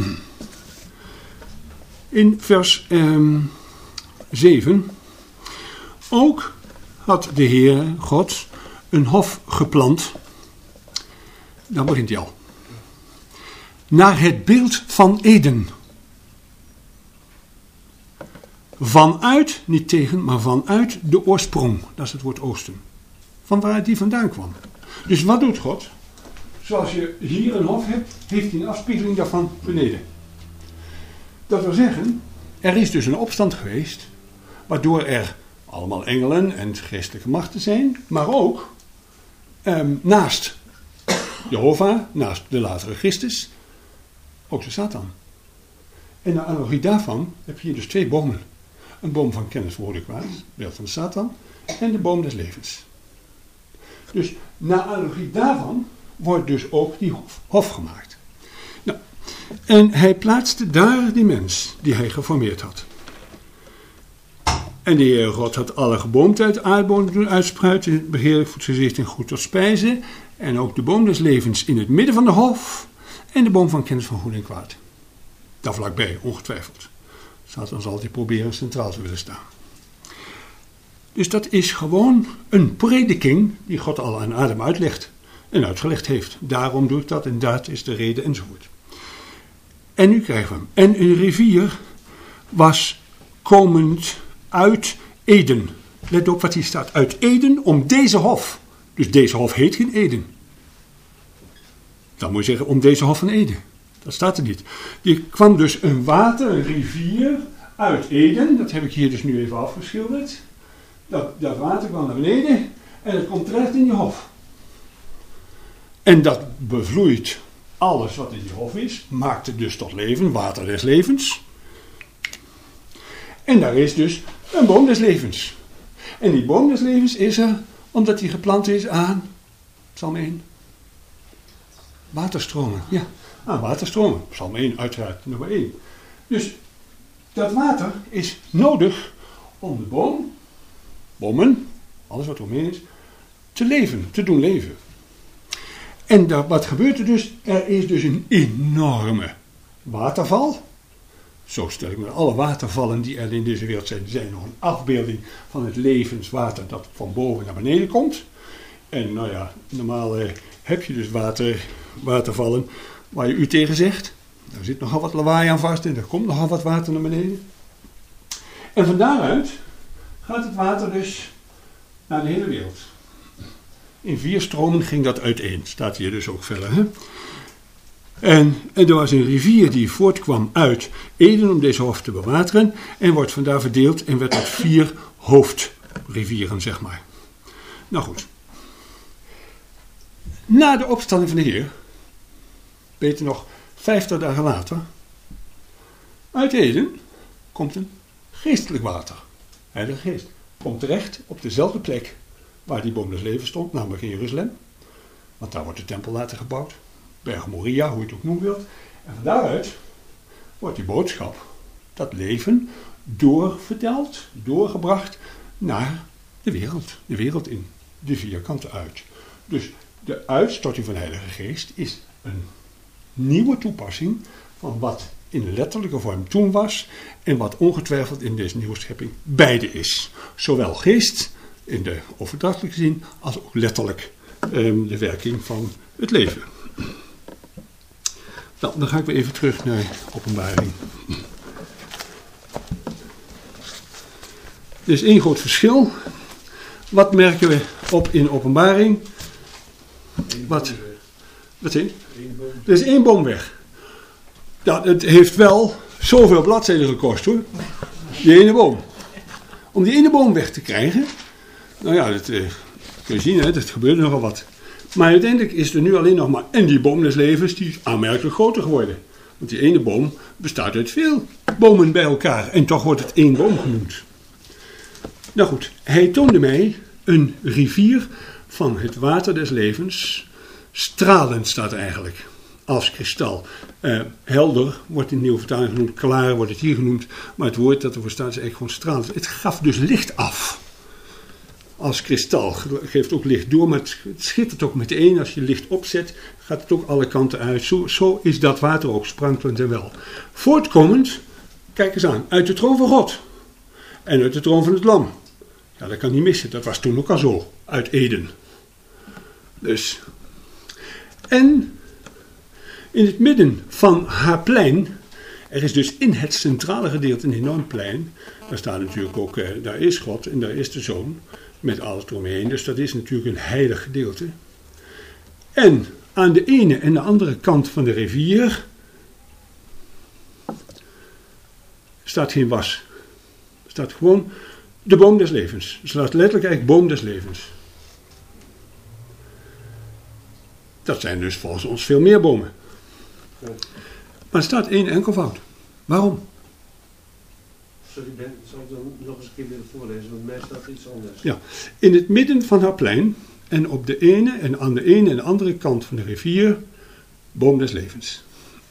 in vers 7. Ook had de Heer God een hof geplant. Daar begint hij al. Naar het beeld van Eden. Vanuit, niet tegen, maar vanuit de oorsprong. Dat is het woord oosten. Van waar die vandaan kwam. Dus wat doet God? Zoals je hier een hof hebt, heeft hij een afspiegeling daarvan beneden. Dat wil zeggen, er is dus een opstand geweest, waardoor er allemaal engelen en geestelijke machten zijn, maar ook naast Jehovah, naast de latere Christus, ook de Satan. En naar analogie daarvan heb je hier dus 2 bomen. Een boom van kennis van goed en kwaad, beeld van de Satan, en de boom des levens. Dus naar analogie daarvan wordt dus ook die hof gemaakt. Nou, en hij plaatste daar die mens die hij geformeerd had. En de Heer God had alle geboomte uit aardboom doen uitspruiten, beheerlijk voedselgezicht en goed tot spijzen. En ook de boom des levens in het midden van de hof. En de boom van kennis van goed en kwaad. Daar vlakbij, ongetwijfeld. Satan zal die proberen centraal te willen staan. Dus dat is gewoon een prediking die God al aan Adam uitlegt en uitgelegd heeft. Daarom doe ik dat en dat is de reden enzovoort. En nu krijgen we hem. En een rivier was komend uit Eden. Let op wat hier staat. Uit Eden om deze hof. Dus deze hof heet geen Eden. Dan moet je zeggen om deze hof van Eden. Dat staat er niet. Er kwam dus een rivier uit Eden. Dat heb ik hier dus nu even afgeschilderd. Dat water kwam naar beneden en het komt terecht in die hof. En dat bevloeit alles wat in die hof is, maakt het dus tot leven, water des levens. En daar is dus een boom des levens. En die boom des levens is er omdat die geplant is aan, Psalm 1, waterstromen. Ja, aan waterstromen. Psalm 1 uiteraard nummer 1. Dus dat water is nodig om de bomen, alles wat omheen is, te leven, te doen leven. En wat gebeurt er dus? Er is dus een enorme waterval. Zo stel ik me alle watervallen die er in deze wereld zijn nog een afbeelding van het levenswater dat van boven naar beneden komt. En nou ja, normaal heb je dus watervallen waar je u tegen zegt. Daar zit nogal wat lawaai aan vast en er komt nogal wat water naar beneden. En van daaruit gaat het water dus naar de hele wereld. In 4 stromen ging dat uiteen, staat hier dus ook verder. Hè? En er was een rivier die voortkwam uit Eden om deze hoofd te bewateren en wordt vandaar verdeeld en werd tot 4 hoofdrivieren, zeg maar. Nou goed. Na de opstanding van de Heer, beter nog 50 dagen later, uit Eden komt een geestelijk water. Heilige Geest komt terecht op dezelfde plek waar die boom des levens stond, namelijk in Jeruzalem. Want daar wordt de tempel later gebouwd. Berg Moria, hoe je het ook noemen wilt. En van daaruit wordt die boodschap, dat leven, doorverteld, doorgebracht naar de wereld. De wereld in de 4 kanten uit. Dus de uitstorting van de Heilige Geest is een nieuwe toepassing van wat in letterlijke vorm toen was en wat ongetwijfeld in deze nieuwe schepping beide is. Zowel geest in de overdrachtelijke zin als ook letterlijk de werking van het leven. Nou, dan ga ik weer even terug naar Openbaring. Er is 1 groot verschil. Wat merken we op in Openbaring? Wat zie je? Er is 1 boom weg. Ja, het heeft wel zoveel bladzijden gekost hoor. Die ene boom. Om die ene boom weg te krijgen. Nou ja, dat kun je zien, hè, dat gebeurde nogal wat. Maar uiteindelijk is er nu alleen nog maar. En die boom des levens, die is aanmerkelijk groter geworden. Want die ene boom bestaat uit veel bomen bij elkaar. En toch wordt het 1 boom genoemd. Nou goed, hij toonde mij een rivier van het water des levens. Stralend staat eigenlijk. Als kristal. Helder wordt in de nieuwe vertaling genoemd. Klaar wordt het hier genoemd. Maar het woord dat ervoor staat is eigenlijk gewoon stralend. Het gaf dus licht af. Als kristal geeft ook licht door, maar het schittert ook meteen. Als je licht opzet, gaat het ook alle kanten uit. Zo is dat water ook, sprankelend en wel. Voortkomend, kijk eens aan, uit de troon van God. En uit de troon van het lam. Ja, dat kan niet missen. Dat was toen ook al zo, uit Eden. Dus. En in het midden van haar plein, er is dus in het centrale gedeelte een enorm plein. Daar staat natuurlijk ook, daar is God en daar is de Zoon. Met alles eromheen. Dus dat is natuurlijk een heilig gedeelte. En aan de ene en de andere kant van de rivier staat geen was. Er staat gewoon de boom des levens. Er staat letterlijk eigenlijk boom des levens. Dat zijn dus volgens ons veel meer bomen. Maar er staat 1 enkelvoud. Waarom? Sorry Ben, zou ik dan nog eens een keer willen voorlezen, want mij staat iets anders. Ja, in het midden van haar plein en op de ene en aan de ene en de andere kant van de rivier, boom des levens.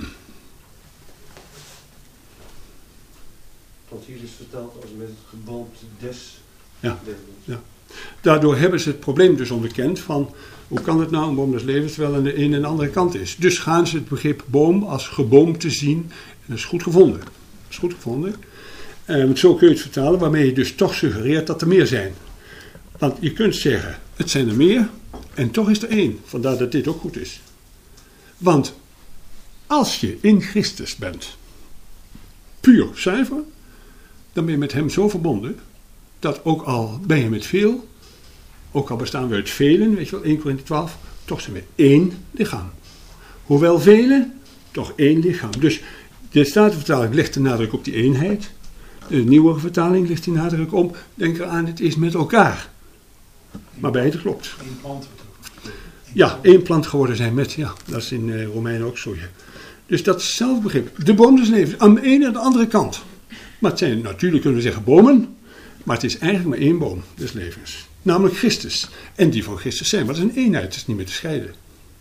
Want hier is verteld als met het geboomte des levens. Ja. Daardoor hebben ze het probleem dus onderkend van, hoe kan het nou een boom des levens terwijl aan de ene en de andere kant is. Dus gaan ze het begrip boom als geboomte zien en dat is goed gevonden. Dat is goed gevonden. Want zo kun je het vertalen, waarmee je dus toch suggereert dat er meer zijn. Want je kunt zeggen, het zijn er meer en toch is er 1. Vandaar dat dit ook goed is. Want als je in Christus bent, puur zuiver, dan ben je met hem zo verbonden, dat ook al ben je met veel, ook al bestaan we uit velen, weet je wel, 1 Korinthe 12, toch zijn we 1 lichaam. Hoewel velen, toch 1 lichaam. Dus de Statenvertaling legt de nadruk op die eenheid. De nieuwe vertaling ligt die nadruk op. Denk eraan, het is met elkaar. Maar beide klopt. 1 plant. Ja, 1 plant geworden zijn met, ja. Dat is in Romeinen ook zo. Ja. Dus dat is hetzelfde begrip. De boom des levens, aan de ene en de andere kant. Maar het zijn natuurlijk, kunnen we zeggen, bomen. Maar het is eigenlijk maar 1 boom des levens. Namelijk Christus. En die van Christus zijn. Maar dat is een eenheid, dat is niet meer te scheiden.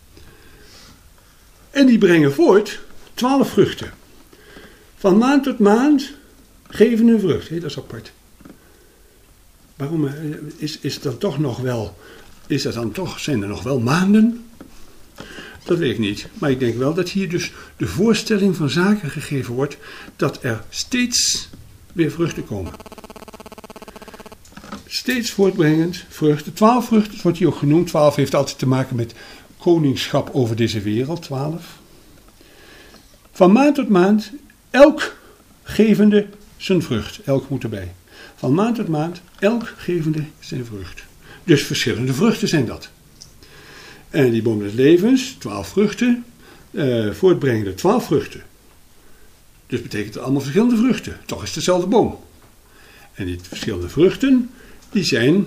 En die brengen voort 12 vruchten. Van maand tot maand geven hun vrucht. Dat is apart. Waarom is het dan toch nog wel is dat dan toch, zijn er nog wel maanden? Dat weet ik niet. Maar ik denk wel dat hier dus de voorstelling van zaken gegeven wordt dat er steeds weer vruchten komen. Steeds voortbrengend vruchten. 12 vruchten wordt hier ook genoemd. 12 heeft altijd te maken met koningschap over deze wereld. 12. Van maand tot maand, elk gevende zijn vrucht. Elk moet erbij. Van maand tot maand, elk gevende zijn vrucht. Dus verschillende vruchten zijn dat. En die boom des levens, 12 vruchten, voortbrengende 12 vruchten. Dus betekent het allemaal verschillende vruchten. Toch is het dezelfde boom. En die verschillende vruchten, die zijn...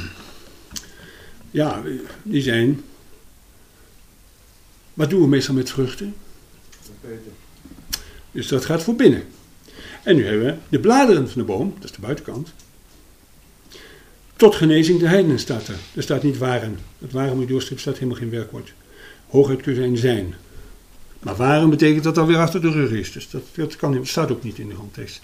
Wat doen we meestal met vruchten? Dus dat gaat voor binnen. En nu hebben we de bladeren van de boom, dat is de buitenkant. Tot genezing de heidenen staat er. Er staat niet waren. Het waren moet je doorstrepen, staat helemaal geen werkwoord. Hooguit kunnen zijn. Maar waren betekent dat alweer achter de rug is. Dus dat staat ook niet in de grondtekst.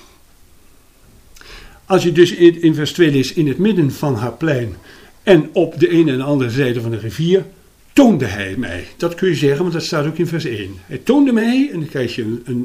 Als je dus in vers 2 leest, in het midden van haar plein en op de ene en de andere zijde van de rivier, toonde hij mij. Dat kun je zeggen, want dat staat ook in vers 1. Hij toonde mij, en dan krijg je een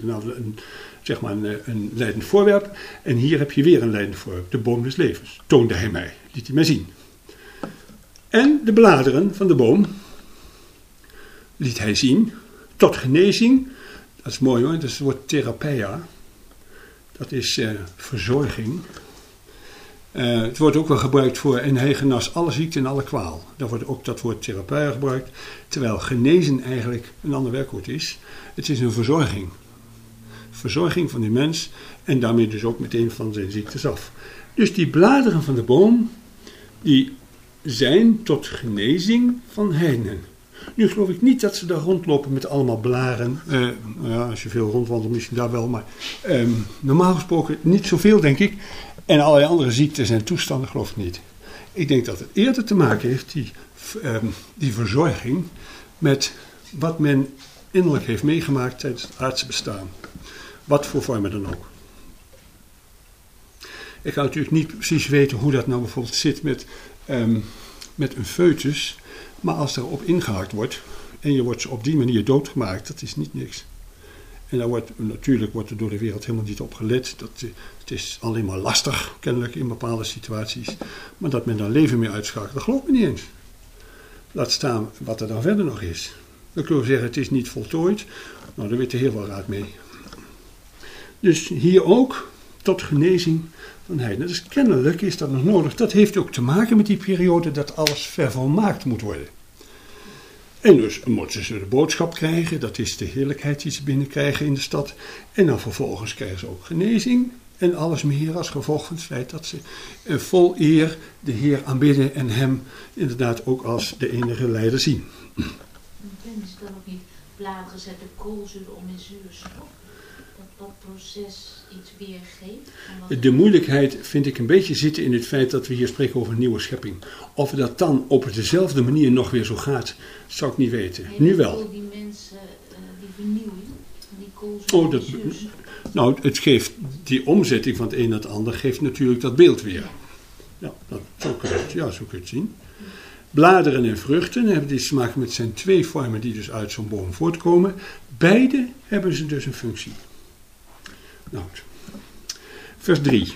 leidend voorwerp. En hier heb je weer een leidend voorwerp, de boom des levens. Toonde hij mij, liet hij mij zien. En de bladeren van de boom liet hij zien, tot genezing. Dat is mooi hoor, dat is het woord therapeia. Dat is verzorging. Het wordt ook wel gebruikt voor, en hij genas alle ziekte en alle kwaal. Daar wordt ook dat woord therapeia gebruikt. Terwijl genezen eigenlijk een ander werkwoord is. Het is een verzorging. Verzorging van die mens en daarmee dus ook meteen van zijn ziektes af. Dus die bladeren van de boom, die zijn tot genezing van heidenen. Nu geloof ik niet dat ze daar rondlopen met allemaal blaren. Als je veel rondwandelt misschien daar wel, maar normaal gesproken niet zoveel denk ik. En allerlei andere ziektes en toestanden geloof ik niet. Ik denk dat het eerder te maken heeft, die verzorging, met wat men innerlijk heeft meegemaakt tijdens het aardse bestaan. Wat voor vormen dan ook. Ik ga natuurlijk niet precies weten hoe dat nou bijvoorbeeld zit met een foetus. Maar als er op ingehaakt wordt en je wordt op die manier doodgemaakt, dat is niet niks. En daar natuurlijk wordt er door de wereld helemaal niet op gelet. Het is alleen maar lastig, kennelijk in bepaalde situaties. Maar dat men daar leven mee uitschakelt, dat gelooft me niet eens. Laat staan wat er dan verder nog is. Dan kunnen we zeggen, het is niet voltooid. Nou, daar weet de Heer wel raad mee. Dus hier ook tot genezing van heidenen. Dus kennelijk is dat nog nodig. Dat heeft ook te maken met die periode dat alles vervolmaakt moet worden. En dus moeten ze de boodschap krijgen. Dat is de heerlijkheid die ze binnenkrijgen in de stad. En dan vervolgens krijgen ze ook genezing. En alles meer als gevolg van het feit dat ze vol eer de Heer aanbidden. En hem inderdaad ook als de enige leider zien. Is dan ook niet bladeren zetten koolzuur om in zuurstof? Dat proces iets weergeeft? De moeilijkheid vind ik een beetje zitten in het feit dat we hier spreken over een nieuwe schepping. Of dat dan op dezelfde manier nog weer zo gaat, zou ik niet weten. Nee, nu wel. Die mensen, die vernieuwing, die koolzuur. Nou, het geeft die omzetting van het een naar het ander, geeft natuurlijk dat beeld weer. Ja, zo kun je het zien. Bladeren en vruchten hebben die te maken met zijn twee vormen die dus uit zo'n boom voortkomen. Beide hebben ze dus een functie. Nou, vers 3.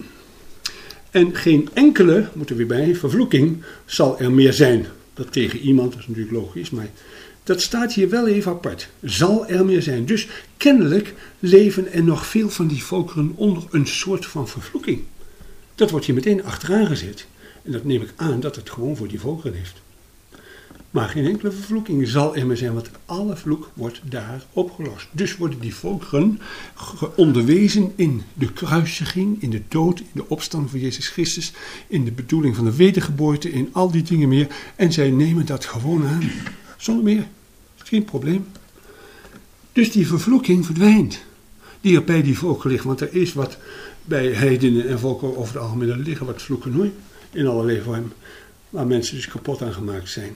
En geen enkele, moet er weer bij, vervloeking zal er meer zijn. Dat tegen iemand, dat is natuurlijk logisch, maar dat staat hier wel even apart. Zal er meer zijn. Dus kennelijk leven er nog veel van die volkeren onder een soort van vervloeking. Dat wordt hier meteen achteraan gezet. En dat neem ik aan dat het gewoon voor die volkeren heeft. Maar geen enkele vervloeking zal er meer zijn, want alle vloek wordt daar opgelost. Dus worden die volkeren onderwezen in de kruisiging, in de dood, in de opstanding van Jezus Christus, in de bedoeling van de wedergeboorte, in al die dingen meer. En zij nemen dat gewoon aan, zonder meer. Dat is geen probleem. Dus die vervloeking verdwijnt, die er bij die volken ligt. Want er is wat bij heidenen en volken over het algemeen, er liggen wat vloeken hoor, in allerlei vormen, waar mensen dus kapot aan gemaakt zijn.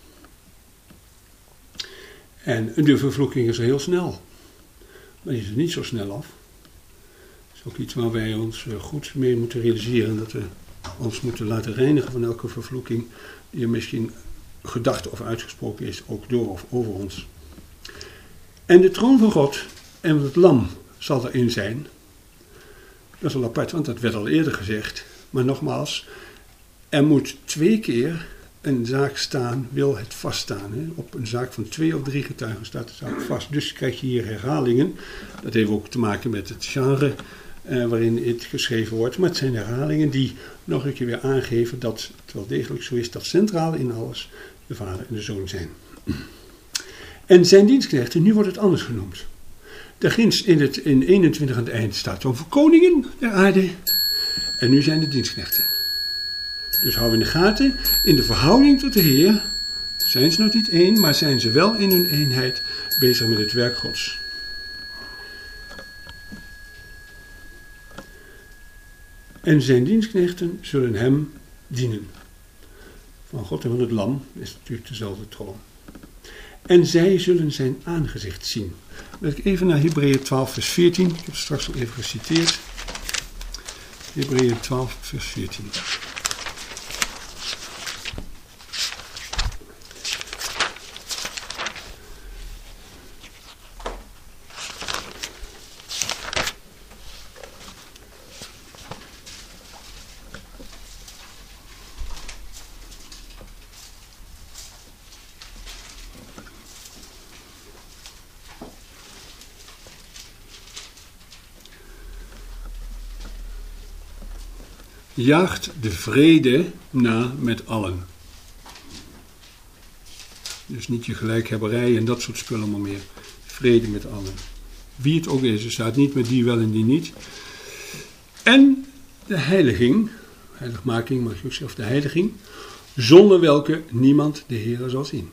En de vervloeking is er heel snel. Maar die is er niet zo snel af. Dat is ook iets waar wij ons goed mee moeten realiseren. Dat we ons moeten laten reinigen van elke vervloeking die er misschien gedacht of uitgesproken is, ook door of over ons. En de troon van God en het lam zal erin zijn. Dat is wel apart, want dat werd al eerder gezegd. Maar nogmaals, er moet 2 keer een zaak staan, wil het vaststaan. Hè? Op een zaak van 2 of 3 getuigen staat de zaak vast. Dus krijg je hier herhalingen. Dat heeft ook te maken met het genre waarin het geschreven wordt. Maar het zijn herhalingen die nog een keer weer aangeven dat het wel degelijk zo is dat centraal in alles de vader en de zoon zijn. En zijn dienstknechten, nu wordt het anders genoemd. Daar ginds in 21 aan het eind staat over koningen der aarde. En nu zijn de dienstknechten. Dus hou in de gaten, in de verhouding tot de Heer zijn ze nog niet één, maar zijn ze wel in hun eenheid bezig met het werk Gods. En zijn dienstknechten zullen hem dienen. Van God en van het lam is natuurlijk dezelfde troon. En zij zullen zijn aangezicht zien. Dan wil ik even naar Hebreeën 12 vers 14. Ik heb het straks al even geciteerd. Hebreeën 12 vers 14. Jaagt de vrede na met allen. Dus niet je gelijkhebberij en dat soort spullen allemaal meer. Vrede met allen. Wie het ook is, er staat niet met die wel en die niet. En de heiligmaking, mag je ook zeggen, of de heiliging, zonder welke niemand de Heere zal zien.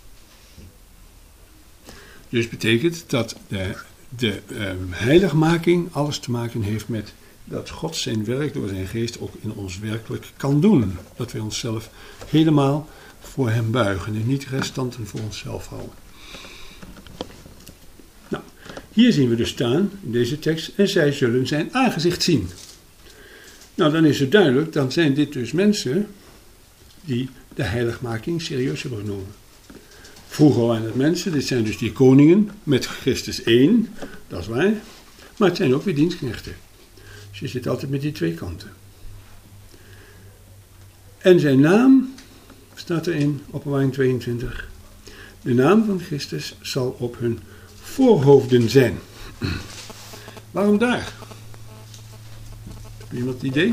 Dus betekent dat de heiligmaking alles te maken heeft met dat God zijn werk door zijn geest ook in ons werkelijk kan doen. Dat wij onszelf helemaal voor hem buigen en niet restanten voor onszelf houden. Nou, hier zien we dus staan in deze tekst, en zij zullen zijn aangezicht zien. Nou, dan is het duidelijk, dan zijn dit dus mensen die de heiligmaking serieus hebben genomen. Vroeger waren het mensen, dit zijn dus die koningen met Christus 1, dat is waar, maar het zijn ook weer dienstknechten. Dus je zit altijd met die 2 kanten. En zijn naam, staat er in Openbaring 22, de naam van Christus zal op hun voorhoofden zijn. Waarom daar? Heb iemand het idee?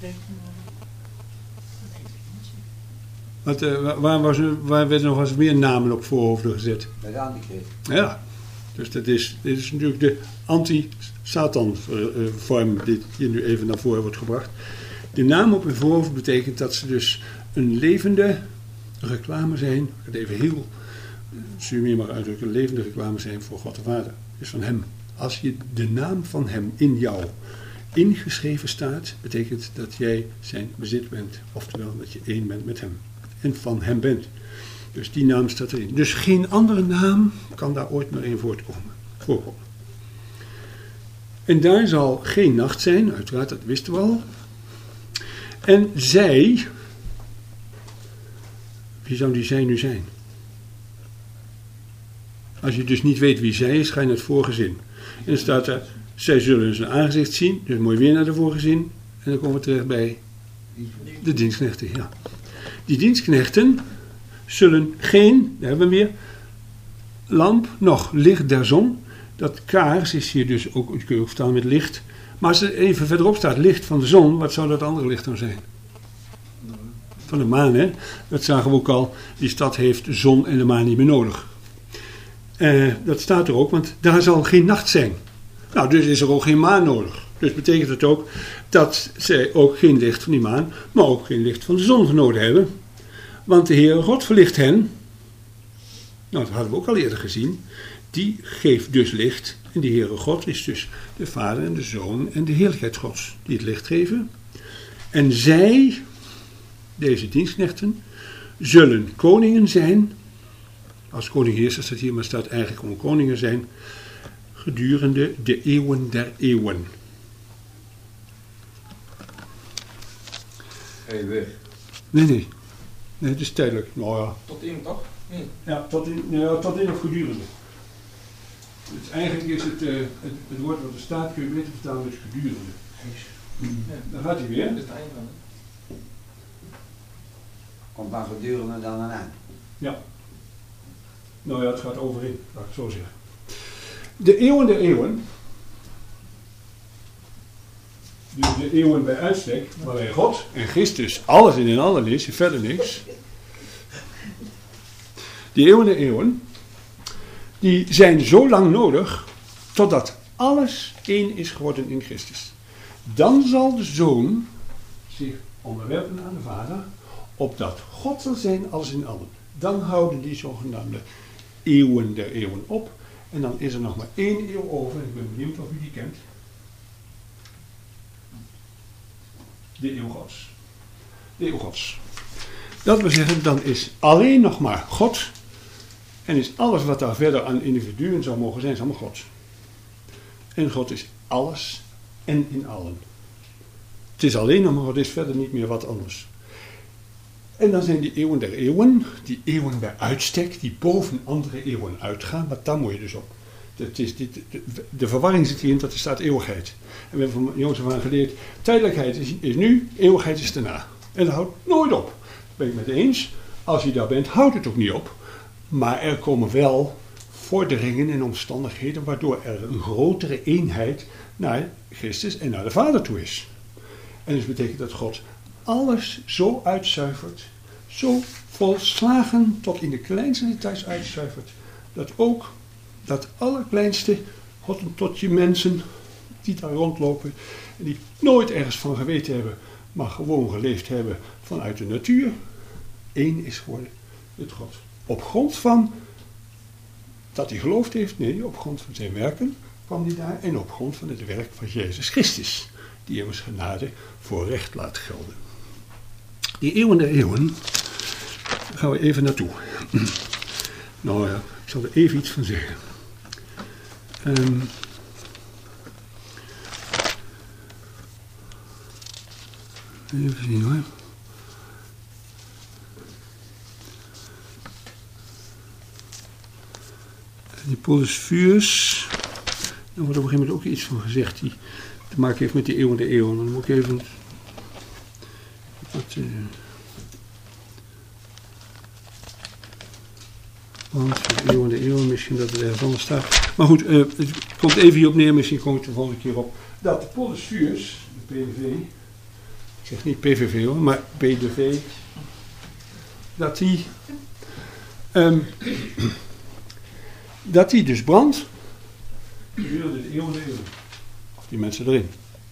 Waar werden nog eens meer namen op voorhoofden gezet? Bij de antichrist. Ja, dus dit is natuurlijk de anti-Satan vorm die hier nu even naar voren wordt gebracht. De naam op hun voorhoofd betekent dat ze dus een levende reclame zijn. Ik ga het even heel sumier maar uitdrukken. Een levende reclame zijn voor God de Vader. Dus van hem. Als je de naam van hem in jou ingeschreven staat, betekent dat jij zijn bezit bent. Oftewel dat je één bent met hem. En van hem bent. Dus die naam staat erin. Dus geen andere naam kan daar ooit meer in voorkomen. En daar zal geen nacht zijn, uiteraard, dat wisten we al. En zij, wie zou die zij nu zijn? Als je dus niet weet wie zij is, ga je naar het voorgezin. En dan staat er, zij zullen zijn aangezicht zien, dus mooi weer naar de voorgezin. En dan komen we terecht bij de dienstknechten, ja. Die dienstknechten zullen geen, daar hebben we weer, lamp, nog licht der zon. Dat kaars is hier dus ook, kun je ook vertalen met licht. Maar als er even verderop staat licht van de zon, wat zou dat andere licht dan zijn? Van de maan, hè? Dat zagen we ook al. Die stad heeft de zon en de maan niet meer nodig. Dat staat er ook, want daar zal geen nacht zijn. Nou, dus is er ook geen maan nodig. Dus betekent het ook dat zij ook geen licht van die maan, maar ook geen licht van de zon genoten hebben. Want de Heere God verlicht hen. Nou, dat hadden we ook al eerder gezien. Die geeft dus licht. En die Heere God is dus de Vader en de Zoon en de heerlijkheid Gods die het licht geven. En zij, deze dienstknechten, zullen koningen zijn. Als koningheerser staat hier, maar staat eigenlijk om koningen zijn. Gedurende de eeuwen der eeuwen. Eeuwig. Nee, het is tijdelijk. Nou ja. Tot in, toch? Nee. Ja, tot in of gedurende. Dus eigenlijk is het woord wat er staat, kun je beter vertalen met gedurende. Ja. Dan gaat hij weer. Dat is het einde van het. Komt maar gedurende dan een eind. Ja. Nou ja, het gaat overin, laat ik het zo zeggen. De eeuwen der eeuwen. Dus de eeuwen bij uitstek, waarbij God en Christus alles in en allen is, en verder niks. Die eeuwen der eeuwen, die zijn zo lang nodig, totdat alles één is geworden in Christus. Dan zal de Zoon zich onderwerpen aan de Vader, opdat God zal zijn alles in allen. Dan houden die zogenaamde eeuwen der eeuwen op. En dan is er nog maar 1 eeuw over, en ik ben benieuwd of u die kent. De eeuw Gods. De eeuw Gods. Dat wil zeggen, dan is alleen nog maar God. En is alles wat daar verder aan individuen zou mogen zijn, is allemaal God. En God is alles en in allen. Het is alleen nog maar God, is verder niet meer wat anders. En dan zijn die eeuwen der eeuwen, die eeuwen bij uitstek, die boven andere eeuwen uitgaan, maar daar moet je dus op. De verwarring zit hierin dat er staat eeuwigheid. En we hebben van jongs af aan geleerd, tijdelijkheid is nu, eeuwigheid is daarna. En dat houdt nooit op. Ben ik het met eens, als je daar bent, houdt het ook niet op. Maar er komen wel vorderingen en omstandigheden waardoor er een grotere eenheid naar Christus en naar de Vader toe is. En dus betekent dat God alles zo uitzuivert, zo volslagen tot in de kleinste details uitzuivert, dat ook dat allerkleinste tot je mensen die daar rondlopen en die nooit ergens van geweten hebben, maar gewoon geleefd hebben vanuit de natuur, één is geworden met God. Op grond van dat hij geloofd heeft, nee, op grond van zijn werken kwam hij daar en op grond van het werk van Jezus Christus, die immers genade voor recht laat gelden. Die eeuwen der eeuwen, daar gaan we even naartoe. Nou ja, ik zal er even iets van zeggen. Even zien hoor. Die Paulus Vuurs, daar wordt op een gegeven moment ook iets van gezegd die te maken heeft met die eeuwen der eeuwen. Dan moet ik even want de eeuwen der eeuwen, misschien dat het ergens anders staat. Maar goed, het komt even hierop neer, misschien kom ik de volgende keer op. Dat de Paulus Vuurs, de PVV, ik zeg niet PVV hoor, maar PDV, dat die dus brandt gedurende de eeuwen der eeuwen. Of die mensen erin.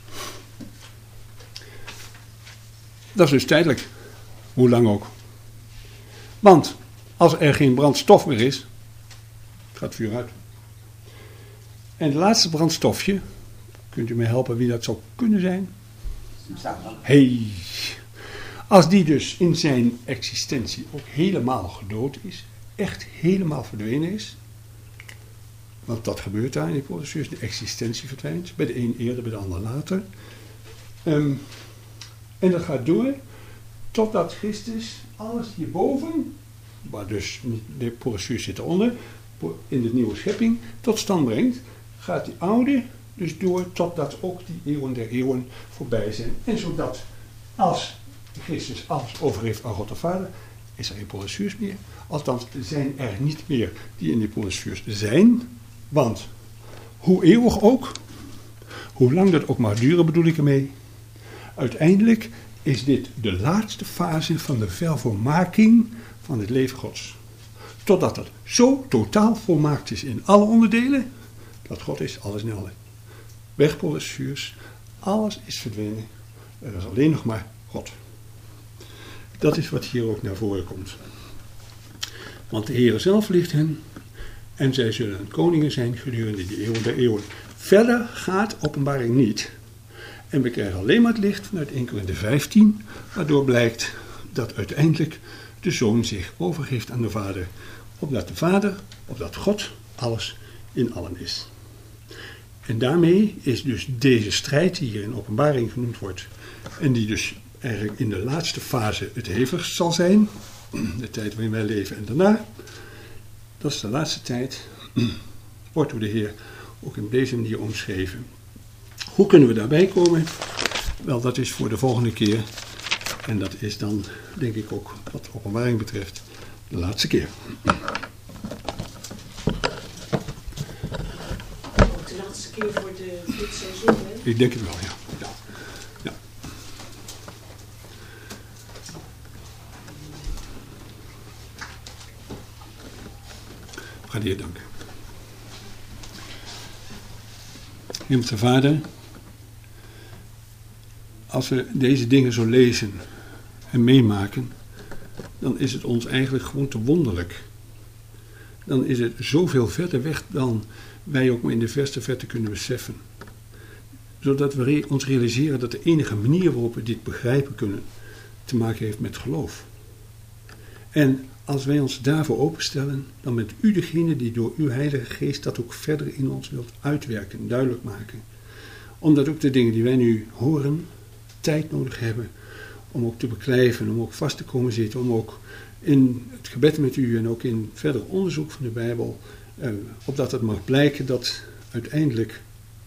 Dat is dus tijdelijk. Hoe lang ook. Want als er geen brandstof meer is, gaat vuur uit. En het laatste brandstofje, kunt u mij helpen wie dat zou kunnen zijn? Hey. Als die dus in zijn existentie ook helemaal gedood is, echt helemaal verdwenen is, want dat gebeurt daar in die Paulus, de existentie verdwijnt, bij de een eerder, bij de ander later. En dat gaat door totdat Christus alles hierboven, waar dus de Paulus zit eronder, in de nieuwe schepping, tot stand brengt, gaat die oude dus door totdat ook die eeuwen der eeuwen voorbij zijn. En zodat als Christus alles over heeft aan God de Vader, is er geen Paulus meer. Althans, zijn er niet meer die in die Paulus zijn. Want hoe eeuwig ook, hoe lang dat ook mag duren bedoel ik ermee, uiteindelijk is dit de laatste fase van de vervolmaking van het leven Gods. Totdat het zo totaal volmaakt is in alle onderdelen, dat God is alles in allen. Weg Paulus vuurs, alles is verdwenen, er is alleen nog maar God. Dat is wat hier ook naar voren komt. Want de Heere zelf ligt hen en zij zullen koningen zijn gedurende die eeuwen der eeuwen. Verder gaat Openbaring niet. En we krijgen alleen maar het licht vanuit 1 Korinthe 15, waardoor blijkt dat uiteindelijk de Zoon zich overgeeft aan de Vader. Opdat God alles in allen is. En daarmee is dus deze strijd die hier in Openbaring genoemd wordt, en die dus eigenlijk in de laatste fase het hevigst zal zijn. De tijd waarin wij leven en daarna. Dat is de laatste tijd. Wordt door de Heer ook in deze manier omschreven. Hoe kunnen we daarbij komen? Wel, dat is voor de volgende keer. En dat is dan, denk ik ook, wat openbaring betreft, de laatste keer. Ook de laatste keer voor dit seizoen, hè? Ik denk het wel, ja. Ja. We gaan de Heer danken. Hemelse Vader, als we deze dingen zo lezen en meemaken, dan is het ons eigenlijk gewoon te wonderlijk. Dan is het zoveel verder weg dan wij ook maar in de verste verte kunnen beseffen. Zodat we ons realiseren dat de enige manier waarop we dit begrijpen kunnen, te maken heeft met geloof. En als wij ons daarvoor openstellen, dan bent u degene die door uw Heilige Geest dat ook verder in ons wilt uitwerken, duidelijk maken. Omdat ook de dingen die wij nu horen, tijd nodig hebben om ook te beklijven, om ook vast te komen zitten, om ook in het gebed met u en ook in verder onderzoek van de Bijbel, opdat het mag blijken dat uiteindelijk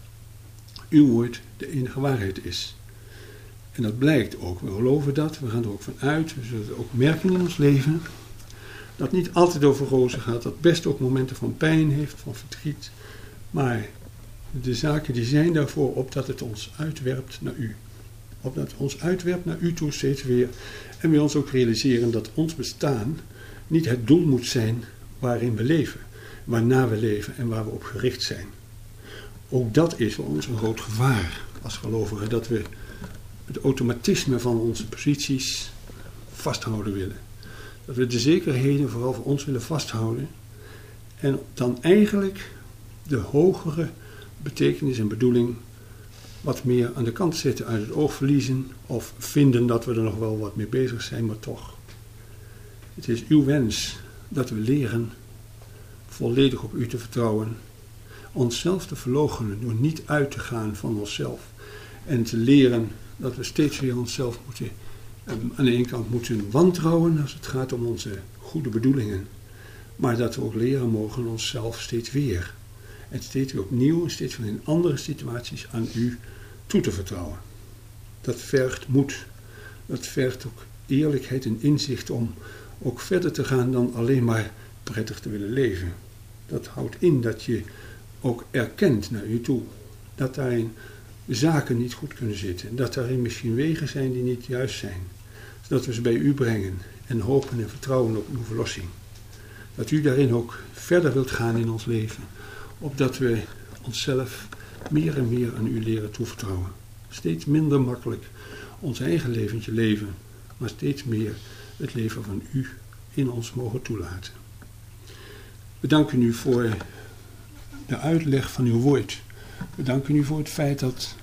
uw woord de enige waarheid is. En dat blijkt ook, we geloven dat, we gaan er ook van uit, we zullen het ook merken in ons leven, dat niet altijd over rozen gaat, dat best ook momenten van pijn heeft, van verdriet, maar de zaken die zijn daarvoor opdat het ons uitwerpt naar u. Opdat het ons uitwerpt naar u toe steeds weer. En we ons ook realiseren dat ons bestaan niet het doel moet zijn waarin we leven, waarna we leven en waar we op gericht zijn. Ook dat is voor ons een groot gevaar als gelovigen, dat we het automatisme van onze posities vasthouden willen. Dat we de zekerheden vooral voor ons willen vasthouden en dan eigenlijk de hogere betekenis en bedoeling wat meer aan de kant zetten, uit het oog verliezen of vinden dat we er nog wel wat mee bezig zijn, maar toch. Het is uw wens dat we leren volledig op u te vertrouwen, onszelf te verloochenen door niet uit te gaan van onszelf en te leren dat we steeds weer onszelf moeten, aan de ene kant moeten wantrouwen als het gaat om onze goede bedoelingen, maar dat we ook leren mogen onszelf steeds weer en steeds weer opnieuw en steeds weer in andere situaties aan u toe te vertrouwen. Dat vergt moed. Dat vergt ook eerlijkheid en inzicht om ook verder te gaan dan alleen maar prettig te willen leven. Dat houdt in dat je ook erkent naar u toe dat daarin zaken niet goed kunnen zitten. Dat daarin misschien wegen zijn die niet juist zijn. Zodat we ze bij u brengen en hopen en vertrouwen op uw verlossing. Dat u daarin ook verder wilt gaan in ons leven. Opdat we onszelf meer en meer aan u leren toevertrouwen. Steeds minder makkelijk ons eigen leventje leven, maar steeds meer het leven van u in ons mogen toelaten. We danken u voor de uitleg van uw woord. We danken u voor het feit dat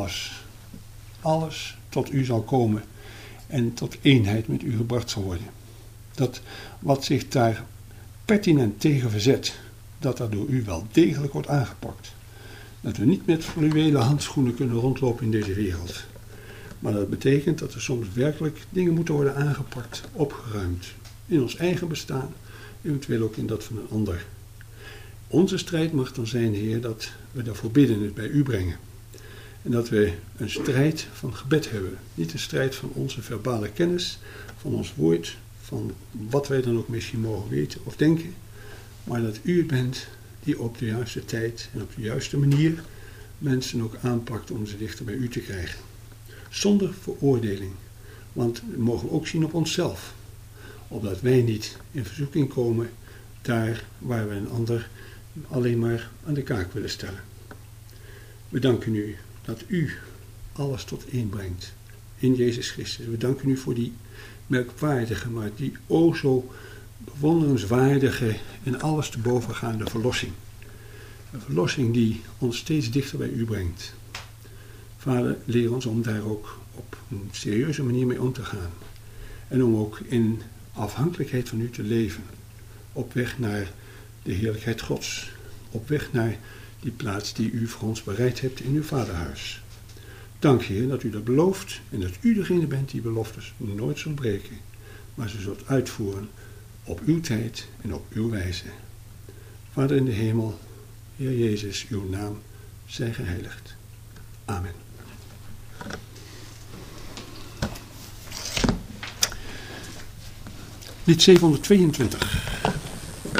alles tot u zal komen en tot eenheid met u gebracht zal worden. Dat wat zich daar pertinent tegen verzet, dat door u wel degelijk wordt aangepakt. Dat we niet met fluwelen handschoenen kunnen rondlopen in deze wereld. Maar dat betekent dat er soms werkelijk dingen moeten worden aangepakt, opgeruimd. In ons eigen bestaan, eventueel ook in dat van een ander. Onze strijd mag dan zijn, Heer, dat we daarvoor bidden, het bij u brengen. En dat we een strijd van gebed hebben. Niet een strijd van onze verbale kennis, van ons woord, van wat wij dan ook misschien mogen weten of denken. Maar dat u het bent die op de juiste tijd en op de juiste manier mensen ook aanpakt om ze dichter bij u te krijgen. Zonder veroordeling. Want we mogen ook zien op onszelf. Opdat wij niet in verzoeking komen daar waar we een ander alleen maar aan de kaak willen stellen. We danken u dat u alles tot één brengt in Jezus Christus. We danken u voor die merkwaardige, maar die o zo bewonderenswaardige en alles te bovengaande verlossing. Een verlossing die ons steeds dichter bij u brengt. Vader, leer ons om daar ook op een serieuze manier mee om te gaan. En om ook in afhankelijkheid van u te leven. Op weg naar de heerlijkheid Gods. Op weg naar die plaats die u voor ons bereid hebt in uw vaderhuis. Dank, Heer, dat u dat belooft en dat u degene bent die beloftes nooit zult breken, maar ze zult uitvoeren op uw tijd en op uw wijze. Vader in de hemel, Heer Jezus, uw naam zij geheiligd. Amen. Lied 722.